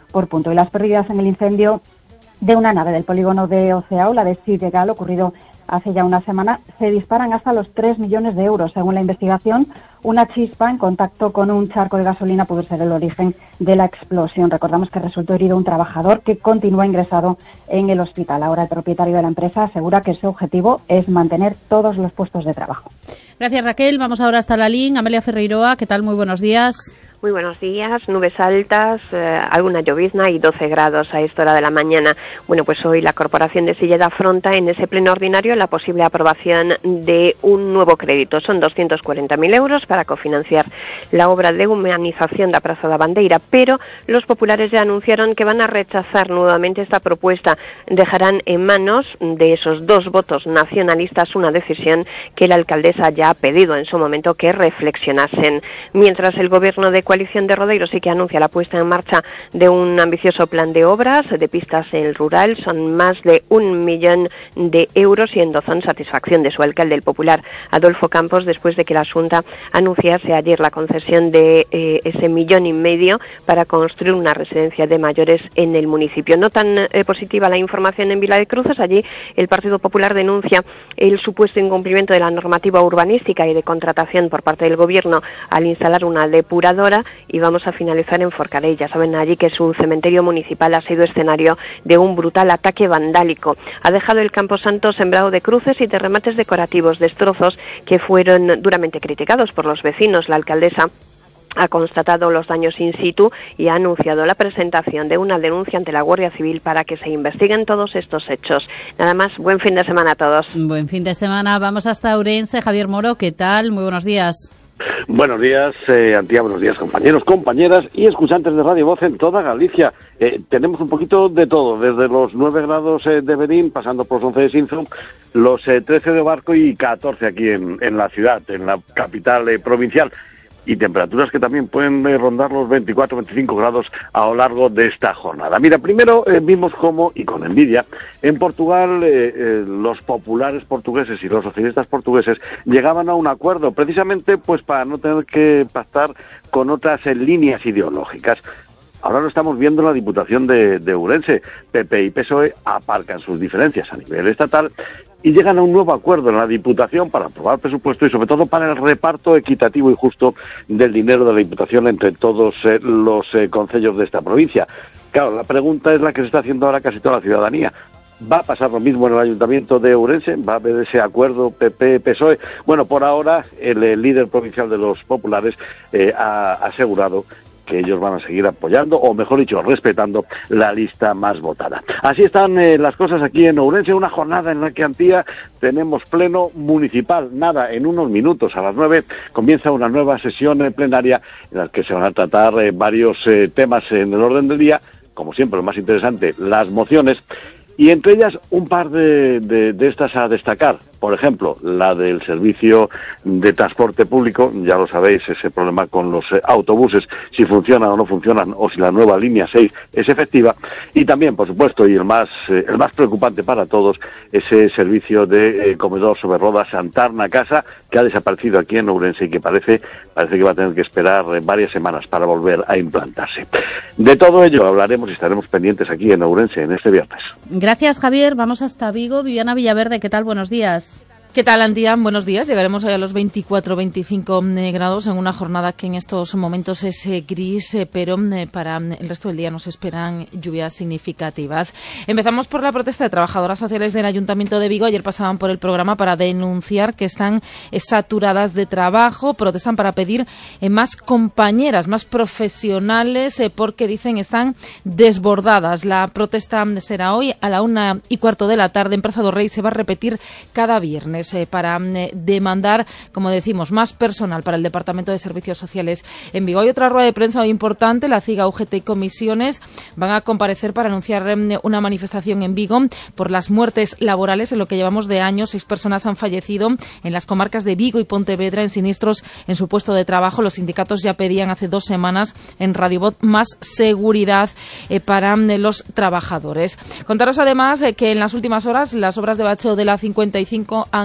por punto. Y las pérdidas en el incendio de una nave del polígono de Oceao, la de Sidegal, ocurrido hace ya una semana, se disparan hasta los tres millones de euros. Según la investigación, una chispa en contacto con un charco de gasolina pudo ser el origen de la explosión. Recordamos que resultó herido un trabajador que continúa ingresado en el hospital. Ahora el propietario de la empresa asegura que su objetivo es mantener todos los puestos de trabajo. Gracias, Raquel. Vamos ahora hasta la L I N. Amelia Ferreiroa, ¿qué tal? Muy buenos días. Muy buenos días, nubes altas, eh, alguna llovizna y doce grados a esta hora de la mañana. Bueno, pues hoy la Corporación de Silleda afronta en ese pleno ordinario la posible aprobación de un nuevo crédito. Son doscientos cuarenta mil euros para cofinanciar la obra de humanización da Praza da Bandeira, pero los populares ya anunciaron que van a rechazar nuevamente esta propuesta. Dejarán en manos de esos dos votos nacionalistas una decisión que la alcaldesa ya ha pedido en su momento que reflexionasen. Mientras el gobierno de Coalición de Rodeiro sí que anuncia la puesta en marcha de un ambicioso plan de obras de pistas en el rural. Son más de un millón de euros y endozó satisfacción de su alcalde, el popular Adolfo Campos, después de que la Xunta anunciase ayer la concesión de eh, ese millón y medio para construir una residencia de mayores en el municipio. No tan eh, positiva la información en Vila de Cruces. Allí el Partido Popular denuncia el supuesto incumplimiento de la normativa urbanística y de contratación por parte del gobierno al instalar una depuradora. Y vamos a finalizar en Forcadell. Ya saben allí que su cementerio municipal ha sido escenario de un brutal ataque vandálico. Ha dejado el camposanto sembrado de cruces y de remates decorativos, destrozos que fueron duramente criticados por los vecinos. La alcaldesa ha constatado los daños in situ y ha anunciado la presentación de una denuncia ante la Guardia Civil para que se investiguen todos estos hechos. Nada más, buen fin de semana a todos. Buen fin de semana. Vamos hasta Ourense. Javier Moro, ¿qué tal? Muy buenos días. Buenos días, eh, Antía, buenos días, compañeros, compañeras y escuchantes de Radio Voz en toda Galicia. Eh, tenemos un poquito de todo, desde los nueve grados eh, de Berín, pasando por los once de Sinzo, los eh, trece de Barco y catorce aquí en, en la ciudad, en la capital eh, provincial. Y temperaturas que también pueden eh, rondar los veinticuatro a veinticinco grados a lo largo de esta jornada. Mira, primero eh, vimos cómo, y con envidia, en Portugal eh, eh, los populares portugueses y los socialistas portugueses llegaban a un acuerdo, precisamente pues para no tener que pactar con otras eh, líneas ideológicas. Ahora lo estamos viendo en la Diputación de, de Ourense. P P y P S O E aparcan sus diferencias a nivel estatal y llegan a un nuevo acuerdo en la Diputación para aprobar presupuesto y sobre todo para el reparto equitativo y justo del dinero de la Diputación entre todos eh, los eh, concellos de esta provincia. Claro, la pregunta es la que se está haciendo ahora casi toda la ciudadanía. ¿Va a pasar lo mismo en el Ayuntamiento de Ourense? ¿Va a haber ese acuerdo P P P S O E? Bueno, por ahora el, el líder provincial de los populares eh, ha asegurado que ellos van a seguir apoyando, o mejor dicho, respetando la lista más votada. Así están eh, las cosas aquí en Ourense, una jornada en la que, Antía, tenemos pleno municipal. Nada, en unos minutos, a las nueve, comienza una nueva sesión eh, plenaria en la que se van a tratar eh, varios eh, temas en el orden del día, como siempre, lo más interesante, las mociones, y entre ellas un par de, de, de estas a destacar. Por ejemplo, la del servicio de transporte público, ya lo sabéis, ese problema con los eh, autobuses, si funcionan o no funcionan, o si la nueva línea seis es efectiva. Y también, por supuesto, y el más eh, el más preocupante para todos, ese servicio de eh, comedor sobre ruedas Santarna Casa, que ha desaparecido aquí en Ourense y que parece, parece que va a tener que esperar eh, varias semanas para volver a implantarse. De todo ello hablaremos y estaremos pendientes aquí en Ourense en este viernes. Gracias, Javier. Vamos hasta Vigo. Viviana Villaverde, ¿qué tal? Buenos días. ¿Qué tal, Antía? Buenos días. Llegaremos hoy a los veinticuatro a veinticinco eh, grados en una jornada que en estos momentos es eh, gris, eh, pero eh, para el resto del día nos esperan lluvias significativas. Empezamos por la protesta de trabajadoras sociales del Ayuntamiento de Vigo. Ayer pasaban por el programa para denunciar que están eh, saturadas de trabajo. Protestan para pedir eh, más compañeras, más profesionales, eh, porque dicen están desbordadas. La protesta será hoy a la una y cuarto de la tarde en Praza do Rei. Se va a repetir cada viernes eh, para eh, demandar, como decimos, más personal para el Departamento de Servicios Sociales en Vigo. Hay otra rueda de prensa muy importante. La CIGA, U G T y comisiones van a comparecer para anunciar eh, una manifestación en Vigo por las muertes laborales. En lo que llevamos de año, seis personas han fallecido en las comarcas de Vigo y Pontevedra en siniestros en su puesto de trabajo. Los sindicatos ya pedían hace dos semanas en Radio Voz más seguridad eh, para eh, los trabajadores. Contaros además eh, que en las últimas horas las obras de bacheo de la cincuenta y cinco han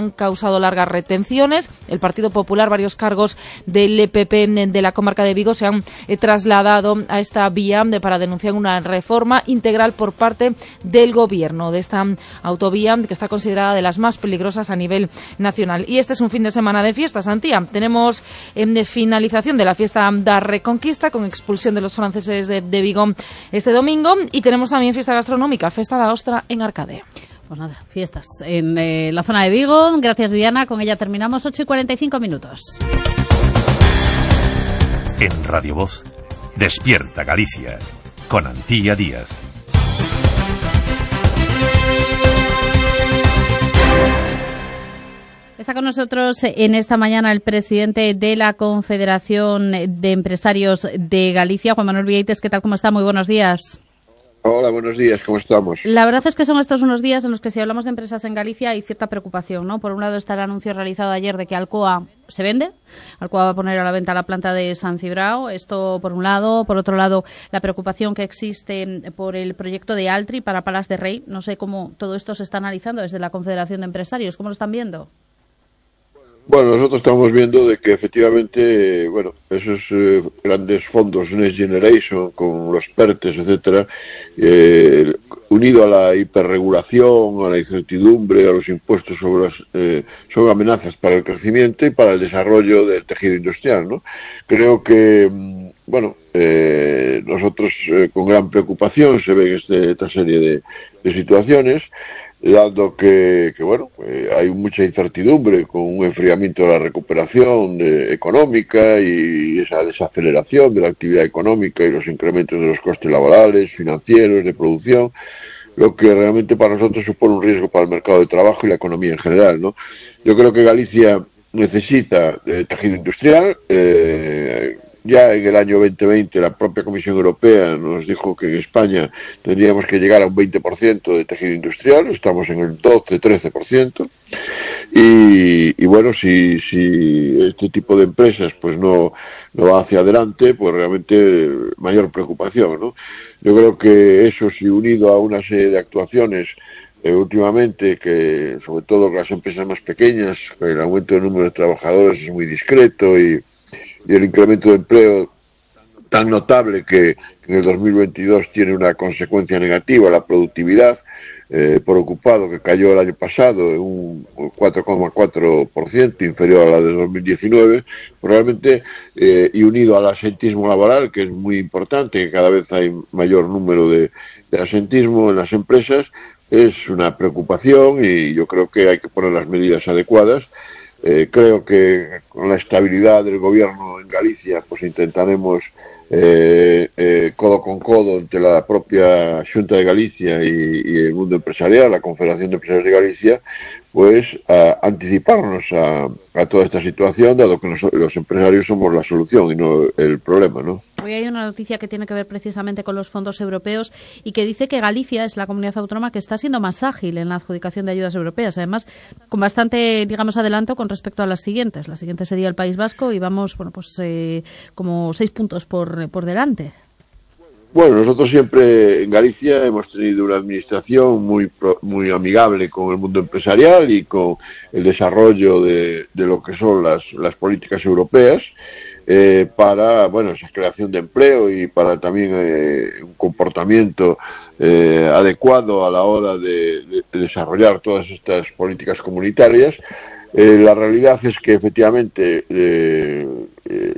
han causado largas retenciones. El Partido Popular, varios cargos del P P de la comarca de Vigo se han eh, trasladado a esta vía de, para denunciar una reforma integral por parte del gobierno de esta autovía que está considerada de las más peligrosas a nivel nacional. Y este es un fin de semana de fiestas, Antía. Tenemos eh, de finalización de la fiesta da Reconquista con expulsión de los franceses de, de Vigo este domingo, y tenemos también fiesta gastronómica, Festa da Ostra en Arcade. Pues nada, fiestas en eh, la zona de Vigo. Gracias, Viviana. Con ella terminamos. Ocho y cuarenta y cinco minutos. En Radio Voz, Despierta Galicia, con Antía Díaz. Está con nosotros en esta mañana el presidente de la Confederación de Empresarios de Galicia, Juan Manuel Vieites. ¿Qué tal? ¿Cómo está? Muy buenos días. Hola, buenos días, ¿cómo estamos? La verdad es que son estos unos días en los que, si hablamos de empresas en Galicia, hay cierta preocupación, ¿no? Por un lado está el anuncio realizado ayer de que Alcoa se vende. Alcoa va a poner a la venta la planta de San Cibrao. Esto por un lado. Por otro lado, la preocupación que existe por el proyecto de Altri para Palas de Rei. No sé cómo todo esto se está analizando desde la Confederación de Empresarios. ¿Cómo lo están viendo? Bueno, nosotros estamos viendo de que efectivamente, bueno, esos eh, grandes fondos Next Generation con los PERTES, etcétera, eh, unido a la hiperregulación, a la incertidumbre, a los impuestos sobre las, eh, son amenazas para el crecimiento y para el desarrollo del tejido industrial, ¿no? Creo que, bueno, eh, nosotros eh, con gran preocupación se ven este, esta serie de, de situaciones, dado que, que bueno, eh, hay mucha incertidumbre con un enfriamiento de la recuperación eh, económica y esa desaceleración de la actividad económica y los incrementos de los costes laborales, financieros, de producción, lo que realmente para nosotros supone un riesgo para el mercado de trabajo y la economía en general, ¿no? Yo creo que Galicia necesita eh, tejido industrial. eh, Ya en el año veinte veinte la propia Comisión Europea nos dijo que en España tendríamos que llegar a un veinte por ciento de tejido industrial, estamos en el doce trece por ciento, y, y bueno, si, si este tipo de empresas pues no, no va hacia adelante, pues realmente mayor preocupación, ¿no? Yo creo que eso, si unido a una serie de actuaciones eh, últimamente, que sobre todo las empresas más pequeñas, el aumento del número de trabajadores es muy discreto y y el incremento de empleo tan notable que en el dos mil veintidós tiene una consecuencia negativa, la productividad eh, por ocupado, que cayó el año pasado en un cuatro coma cuatro por ciento, inferior a la de dos mil diecinueve, probablemente, eh, y unido al asentismo laboral, que es muy importante, que cada vez hay mayor número de, de asentismo en las empresas, es una preocupación y yo creo que hay que poner las medidas adecuadas. Eh, creo que con la estabilidad del gobierno en Galicia pues intentaremos eh, eh, codo con codo entre la propia Xunta de Galicia y, y el mundo empresarial, la Confederación de Empresarios de Galicia, pues a anticiparnos a, a toda esta situación, dado que los, los empresarios somos la solución y no el problema, ¿no? Hoy hay una noticia que tiene que ver precisamente con los fondos europeos y que dice que Galicia es la comunidad autónoma que está siendo más ágil en la adjudicación de ayudas europeas, además con bastante, digamos, adelanto con respecto a las siguientes. La siguiente sería el País Vasco y vamos, bueno, pues eh, como seis puntos por, por delante. Bueno, nosotros siempre en Galicia hemos tenido una administración muy muy amigable con el mundo empresarial y con el desarrollo de, de lo que son las, las políticas europeas eh, para, bueno, esa creación de empleo y para también eh, un comportamiento eh, adecuado a la hora de, de, de desarrollar todas estas políticas comunitarias. Eh, la realidad es que efectivamente eh, eh,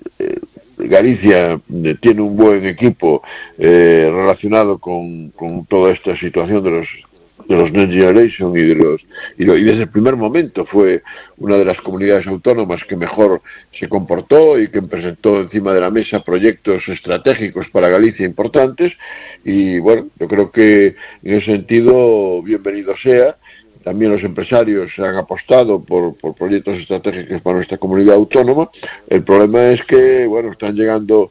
Galicia tiene un buen equipo eh, relacionado con, con toda esta situación de los de los Next Generation y de los y, lo, y desde el primer momento fue una de las comunidades autónomas que mejor se comportó y que presentó encima de la mesa proyectos estratégicos para Galicia importantes y bueno, yo creo que en ese sentido bienvenido sea. También los empresarios han apostado por, por proyectos estratégicos para nuestra comunidad autónoma. El problema es que, bueno, están llegando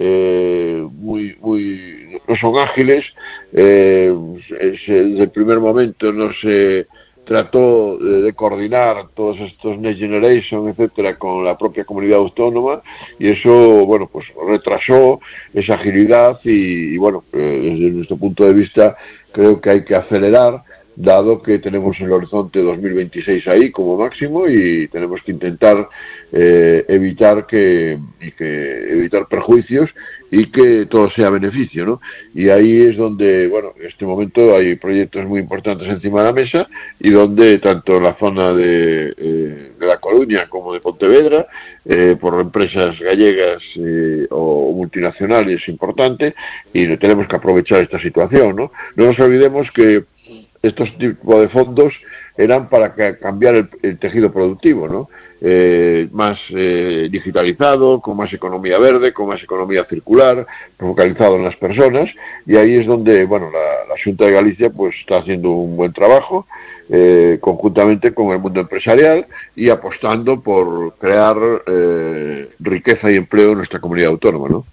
eh, muy, muy, no son ágiles. Eh, es, desde el primer momento no se trató de, de coordinar todos estos Next Generation, etcétera, con la propia comunidad autónoma y eso, bueno, pues retrasó esa agilidad y, y bueno, eh, desde nuestro punto de vista creo que hay que acelerar dado que tenemos el horizonte dos mil veintiséis ahí como máximo y tenemos que intentar eh, evitar que, y que evitar perjuicios y que todo sea beneficio, ¿no? Y ahí es donde, bueno, en este momento hay proyectos muy importantes encima de la mesa y donde tanto en la zona de, eh, de La Coruña como de Pontevedra, eh, por empresas gallegas eh, o multinacionales importantes, y tenemos que aprovechar esta situación, ¿no? No nos olvidemos que estos tipos de fondos eran para cambiar el, el tejido productivo, ¿no? Eh, más eh, digitalizado, con más economía verde, con más economía circular, focalizado en las personas, y ahí es donde, bueno, la, la Xunta de Galicia pues está haciendo un buen trabajo, eh, conjuntamente con el mundo empresarial y apostando por crear eh, riqueza y empleo en nuestra comunidad autónoma, ¿no?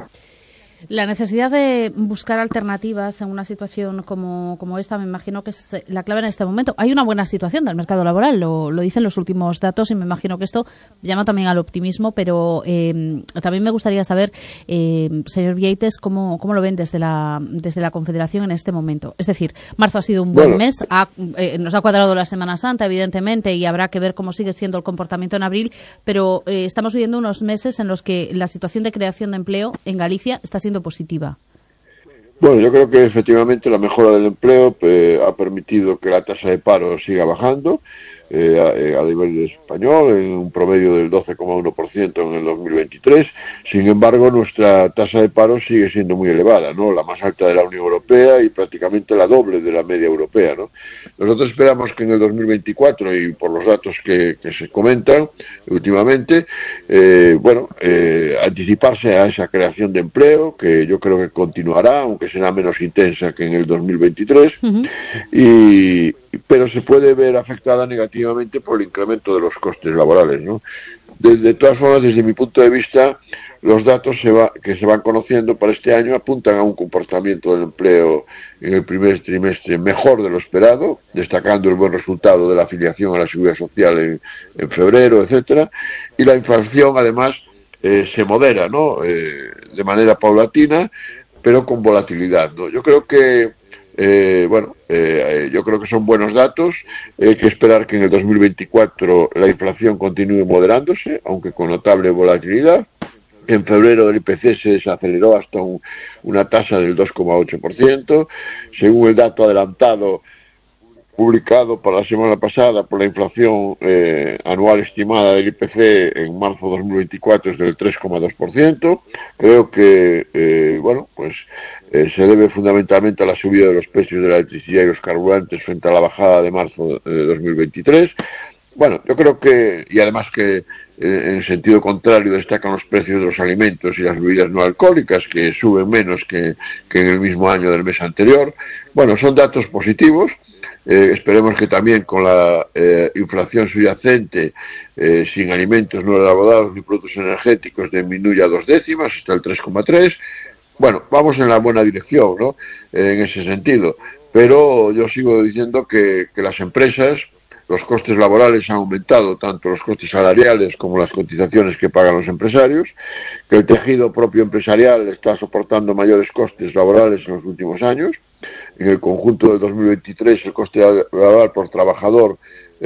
La necesidad de buscar alternativas en una situación como, como esta, me imagino que es la clave en este momento. Hay una buena situación del mercado laboral, lo, lo dicen los últimos datos, y me imagino que esto llama también al optimismo, pero eh, también me gustaría saber, eh, señor Vieites, cómo, cómo lo ven desde la, desde la Confederación en este momento. Es decir, marzo ha sido un buen bueno. mes, ha, eh, nos ha cuadrado la Semana Santa, evidentemente, y habrá que ver cómo sigue siendo el comportamiento en abril, pero eh, estamos viviendo unos meses en los que la situación de creación de empleo en Galicia está siendo positiva. Bueno, yo creo que efectivamente la mejora del empleo eh, ha permitido que la tasa de paro siga bajando eh, a, a nivel español, en un promedio del doce coma uno por ciento en el dos mil veintitrés. Sin embargo, nuestra tasa de paro sigue siendo muy elevada, ¿no? La más alta de la Unión Europea y prácticamente la doble de la media europea, ¿no? Nosotros esperamos que en el dos mil veinticuatro, y por los datos que, que se comentan últimamente, eh, bueno, eh, anticiparse a esa creación de empleo, que yo creo que continuará, aunque será menos intensa que en el dos mil veintitrés, uh-huh. y, pero se puede ver afectada negativamente por el incremento de los costes laborales, ¿no? De, de todas formas, desde mi punto de vista, los datos se va, que se van conociendo para este año apuntan a un comportamiento del empleo en el primer trimestre mejor de lo esperado, destacando el buen resultado de la afiliación a la Seguridad Social en, en febrero, etcétera, y la inflación además eh, se modera, ¿no? Eh, de manera paulatina, pero con volatilidad, ¿no? Yo creo que Eh, bueno, eh, yo creo que son buenos datos. Hay que esperar que en el dos mil veinticuatro la inflación continúe moderándose, aunque con notable volatilidad. En febrero el I P C se desaceleró hasta un, una tasa del dos coma ocho por ciento. Según el dato adelantado publicado para la semana pasada por la inflación eh, anual estimada del I P C en marzo de dos mil veinticuatro es del tres coma dos por ciento. Creo que, eh, bueno, pues eh, se debe fundamentalmente a la subida de los precios de la electricidad y los carburantes frente a la bajada de marzo de dos mil veintitrés. Bueno, yo creo que, y además que eh, en sentido contrario destacan los precios de los alimentos y las bebidas no alcohólicas, que suben menos que, que en el mismo año del mes anterior. Bueno, son datos positivos. Eh, esperemos que también con la eh, inflación subyacente, eh, sin alimentos no elaborados ni productos energéticos, disminuya dos décimas hasta el tres coma tres. Bueno, vamos en la buena dirección, ¿no? Eh, en ese sentido. Pero yo sigo diciendo que, que las empresas, los costes laborales han aumentado, tanto los costes salariales como las cotizaciones que pagan los empresarios, que el tejido propio empresarial está soportando mayores costes laborales en los últimos años. En el conjunto del dos mil veintitrés el coste laboral por trabajador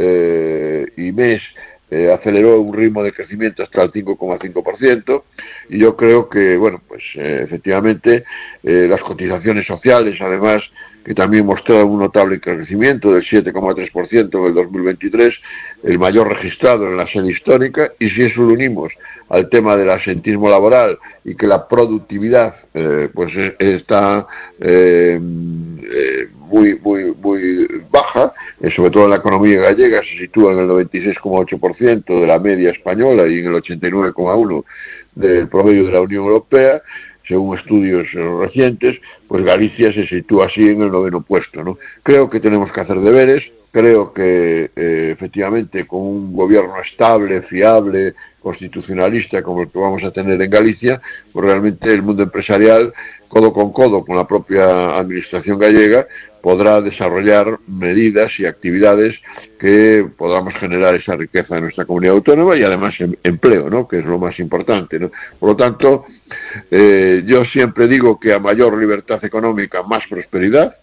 eh, y mes eh, aceleró un ritmo de crecimiento hasta el cinco coma cinco por ciento, y yo creo que, bueno, pues eh, efectivamente eh, las cotizaciones sociales, además, que también mostraron un notable crecimiento del siete coma tres por ciento en el dos mil veintitrés, el mayor registrado en la serie histórica, y si eso lo unimos al tema del asentismo laboral y que la productividad eh, pues está eh, eh, muy muy muy baja, eh, sobre todo en la economía gallega, se sitúa en el noventa y seis coma ocho por ciento de la media española y en el ochenta y nueve coma uno por ciento del promedio de la Unión Europea. Según estudios recientes, pues Galicia se sitúa así en el noveno puesto, ¿no? Creo que tenemos que hacer deberes, creo que eh, efectivamente con un gobierno estable, fiable, constitucionalista como el que vamos a tener en Galicia, pues realmente el mundo empresarial, codo con codo con la propia administración gallega, podrá desarrollar medidas y actividades que podamos generar esa riqueza en nuestra comunidad autónoma y además empleo, ¿no? Que es lo más importante, ¿no? Por lo tanto, eh, yo siempre digo que a mayor libertad económica, más prosperidad.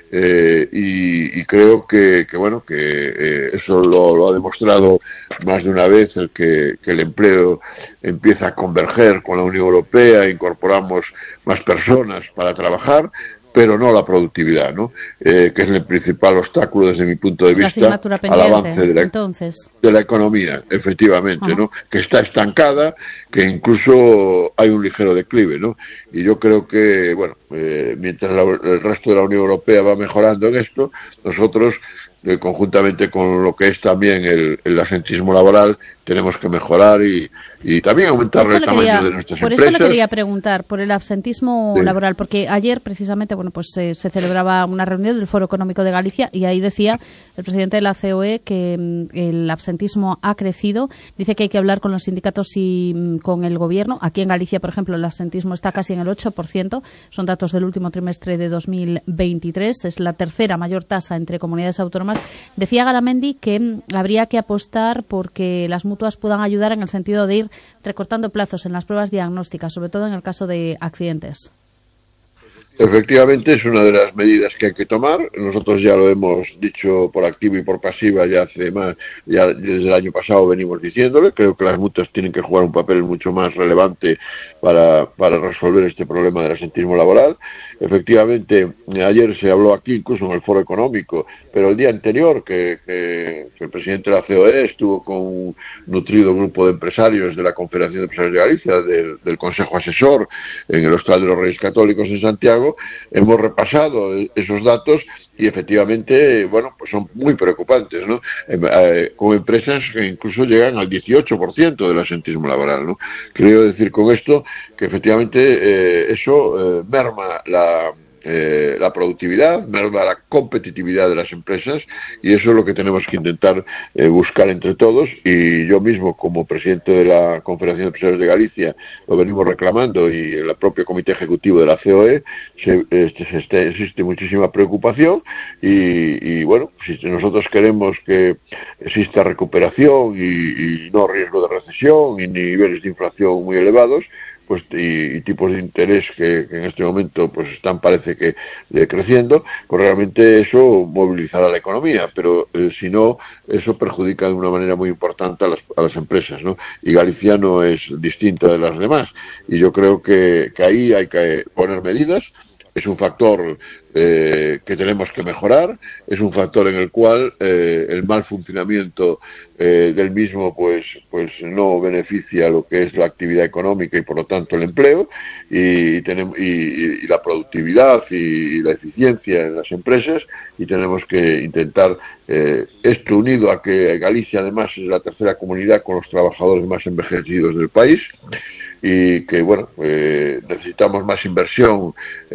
eh, y, y creo que, que bueno, que eh, eso lo, lo ha demostrado más de una vez, el que, que el empleo empieza a converger con la Unión Europea, incorporamos más personas para trabajar, pero no la productividad, ¿no? Eh, que es el principal obstáculo desde mi punto de es vista al avance de la, entonces. de la economía, efectivamente, Ajá. ¿no? Que está estancada, que incluso hay un ligero declive, ¿no? Y yo creo que, bueno, eh, mientras la, el resto de la Unión Europea va mejorando en esto, nosotros, eh, conjuntamente con lo que es también el, el asentismo laboral, tenemos que mejorar y, y también aumentar el tamaño quería, de nuestras por empresas. Por eso le quería preguntar, por el absentismo sí. laboral, porque ayer precisamente bueno pues eh, se celebraba una reunión del Foro Económico de Galicia y ahí decía el presidente de la C O E que mm, el absentismo ha crecido. Dice que hay que hablar con los sindicatos y mm, con el gobierno. Aquí en Galicia, por ejemplo, el absentismo está casi en el ocho por ciento. Son datos del último trimestre de dos mil veintitrés. Es la tercera mayor tasa entre comunidades autónomas. Decía Garamendi que mm, habría que apostar porque las mutuas puedan ayudar en el sentido de ir recortando plazos en las pruebas diagnósticas, sobre todo en el caso de accidentes. Efectivamente, es una de las medidas que hay que tomar. Nosotros ya lo hemos dicho por activa y por pasiva ya hace más, ya desde el año pasado venimos diciéndole. Creo que las mutuas tienen que jugar un papel mucho más relevante para, para resolver este problema del asentismo laboral. Efectivamente, ayer se habló aquí, incluso en el Foro Económico, pero el día anterior que, que, que el presidente de la C O E estuvo con un nutrido grupo de empresarios de la Confederación de Empresarios de Galicia, del, del Consejo Asesor en el Hostal de los Reyes Católicos en Santiago, hemos repasado esos datos y efectivamente, bueno, pues son muy preocupantes, ¿no? Eh, con empresas que incluso llegan al dieciocho por ciento del asentismo laboral, ¿no? Quiero decir con esto que efectivamente eh, eso eh, merma la Eh, la productividad, merma la competitividad de las empresas y eso es lo que tenemos que intentar eh, buscar entre todos y yo mismo como presidente de la Confederación de Empresarios de Galicia lo venimos reclamando y el propio Comité Ejecutivo de la C O E se, este, se, este, existe muchísima preocupación y, y bueno, si nosotros queremos que exista recuperación y, y no riesgo de recesión y niveles de inflación muy elevados, pues y, y tipos de interés que, que en este momento pues están parece que eh, creciendo, pues realmente eso movilizará la economía, pero eh, si no, eso perjudica de una manera muy importante a las, a las empresas, ¿no? Y Galicia no es distinta de las demás, y yo creo que, que ahí hay que poner medidas. Es un factor eh, que tenemos que mejorar, es un factor en el cual eh, el mal funcionamiento eh, del mismo pues pues no beneficia lo que es la actividad económica y por lo tanto el empleo y, y, tenemos, y, y la productividad y, y la eficiencia en las empresas y tenemos que intentar eh, esto unido a que Galicia además es la tercera comunidad con los trabajadores más envejecidos del país y que bueno eh, necesitamos más inversión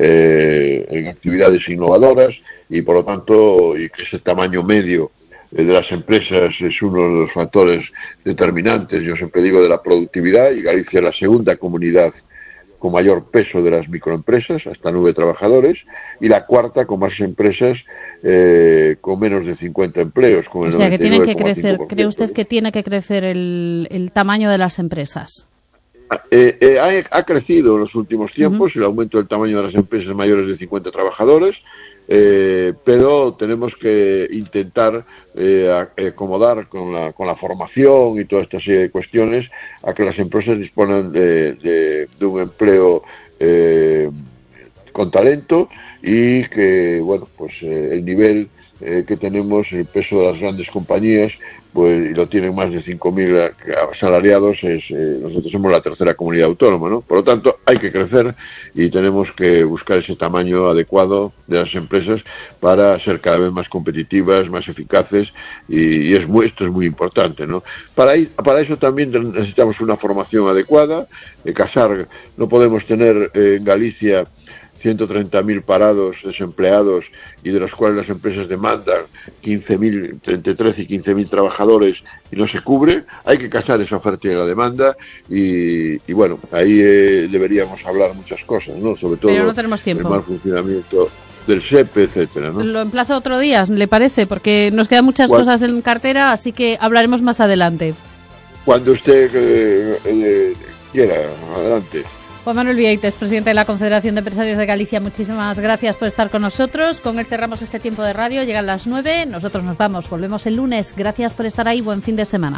eh, en actividades innovadoras y por lo tanto y que ese tamaño medio eh, de las empresas es uno de los factores determinantes, yo siempre digo, de la productividad y Galicia es la segunda comunidad con mayor peso de las microempresas, hasta nueve trabajadores, y la cuarta con más empresas eh, con menos de cincuenta empleos. Con el o sea que tiene que crecer, ¿cree usted ¿no? que tiene que crecer el, el tamaño de las empresas? Eh, eh, ha, ha crecido en los últimos tiempos uh-huh. el aumento del tamaño de las empresas mayores de cincuenta trabajadores, eh, pero tenemos que intentar eh, acomodar con la, con la formación y toda esta serie de cuestiones a que las empresas dispongan de, de, de un empleo eh, con talento y que, bueno, pues eh, el nivel eh, que tenemos, el peso de las grandes compañías, pues y lo tienen más de cinco mil asalariados, es, eh, nosotros somos la tercera comunidad autónoma, ¿no? Por lo tanto, hay que crecer y tenemos que buscar ese tamaño adecuado de las empresas para ser cada vez más competitivas, más eficaces y, y es muy, esto es muy importante, ¿no? Para, para eso también necesitamos una formación adecuada, de casar, no podemos tener eh, en Galicia ciento treinta mil parados, desempleados, y de los cuales las empresas demandan quince mil, entre trece y quince mil trabajadores y no se cubre. Hay que casar esa oferta y la demanda y, y bueno, ahí eh, deberíamos hablar muchas cosas, ¿no? Sobre todo Pero no tenemos tiempo. El mal funcionamiento del S E P, etcétera, ¿no? Lo emplazo otro día, ¿le parece? Porque nos quedan muchas ¿Cuál? cosas en cartera, así que hablaremos más adelante. Cuando usted eh, eh, quiera, adelante. Juan Manuel Vieites, presidente de la Confederación de Empresarios de Galicia, muchísimas gracias por estar con nosotros. Con él cerramos este tiempo de radio, llegan las nueve, nosotros nos vamos, volvemos el lunes. Gracias por estar ahí, buen fin de semana.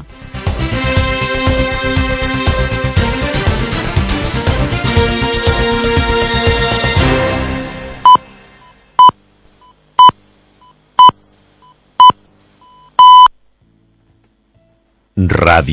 Radio.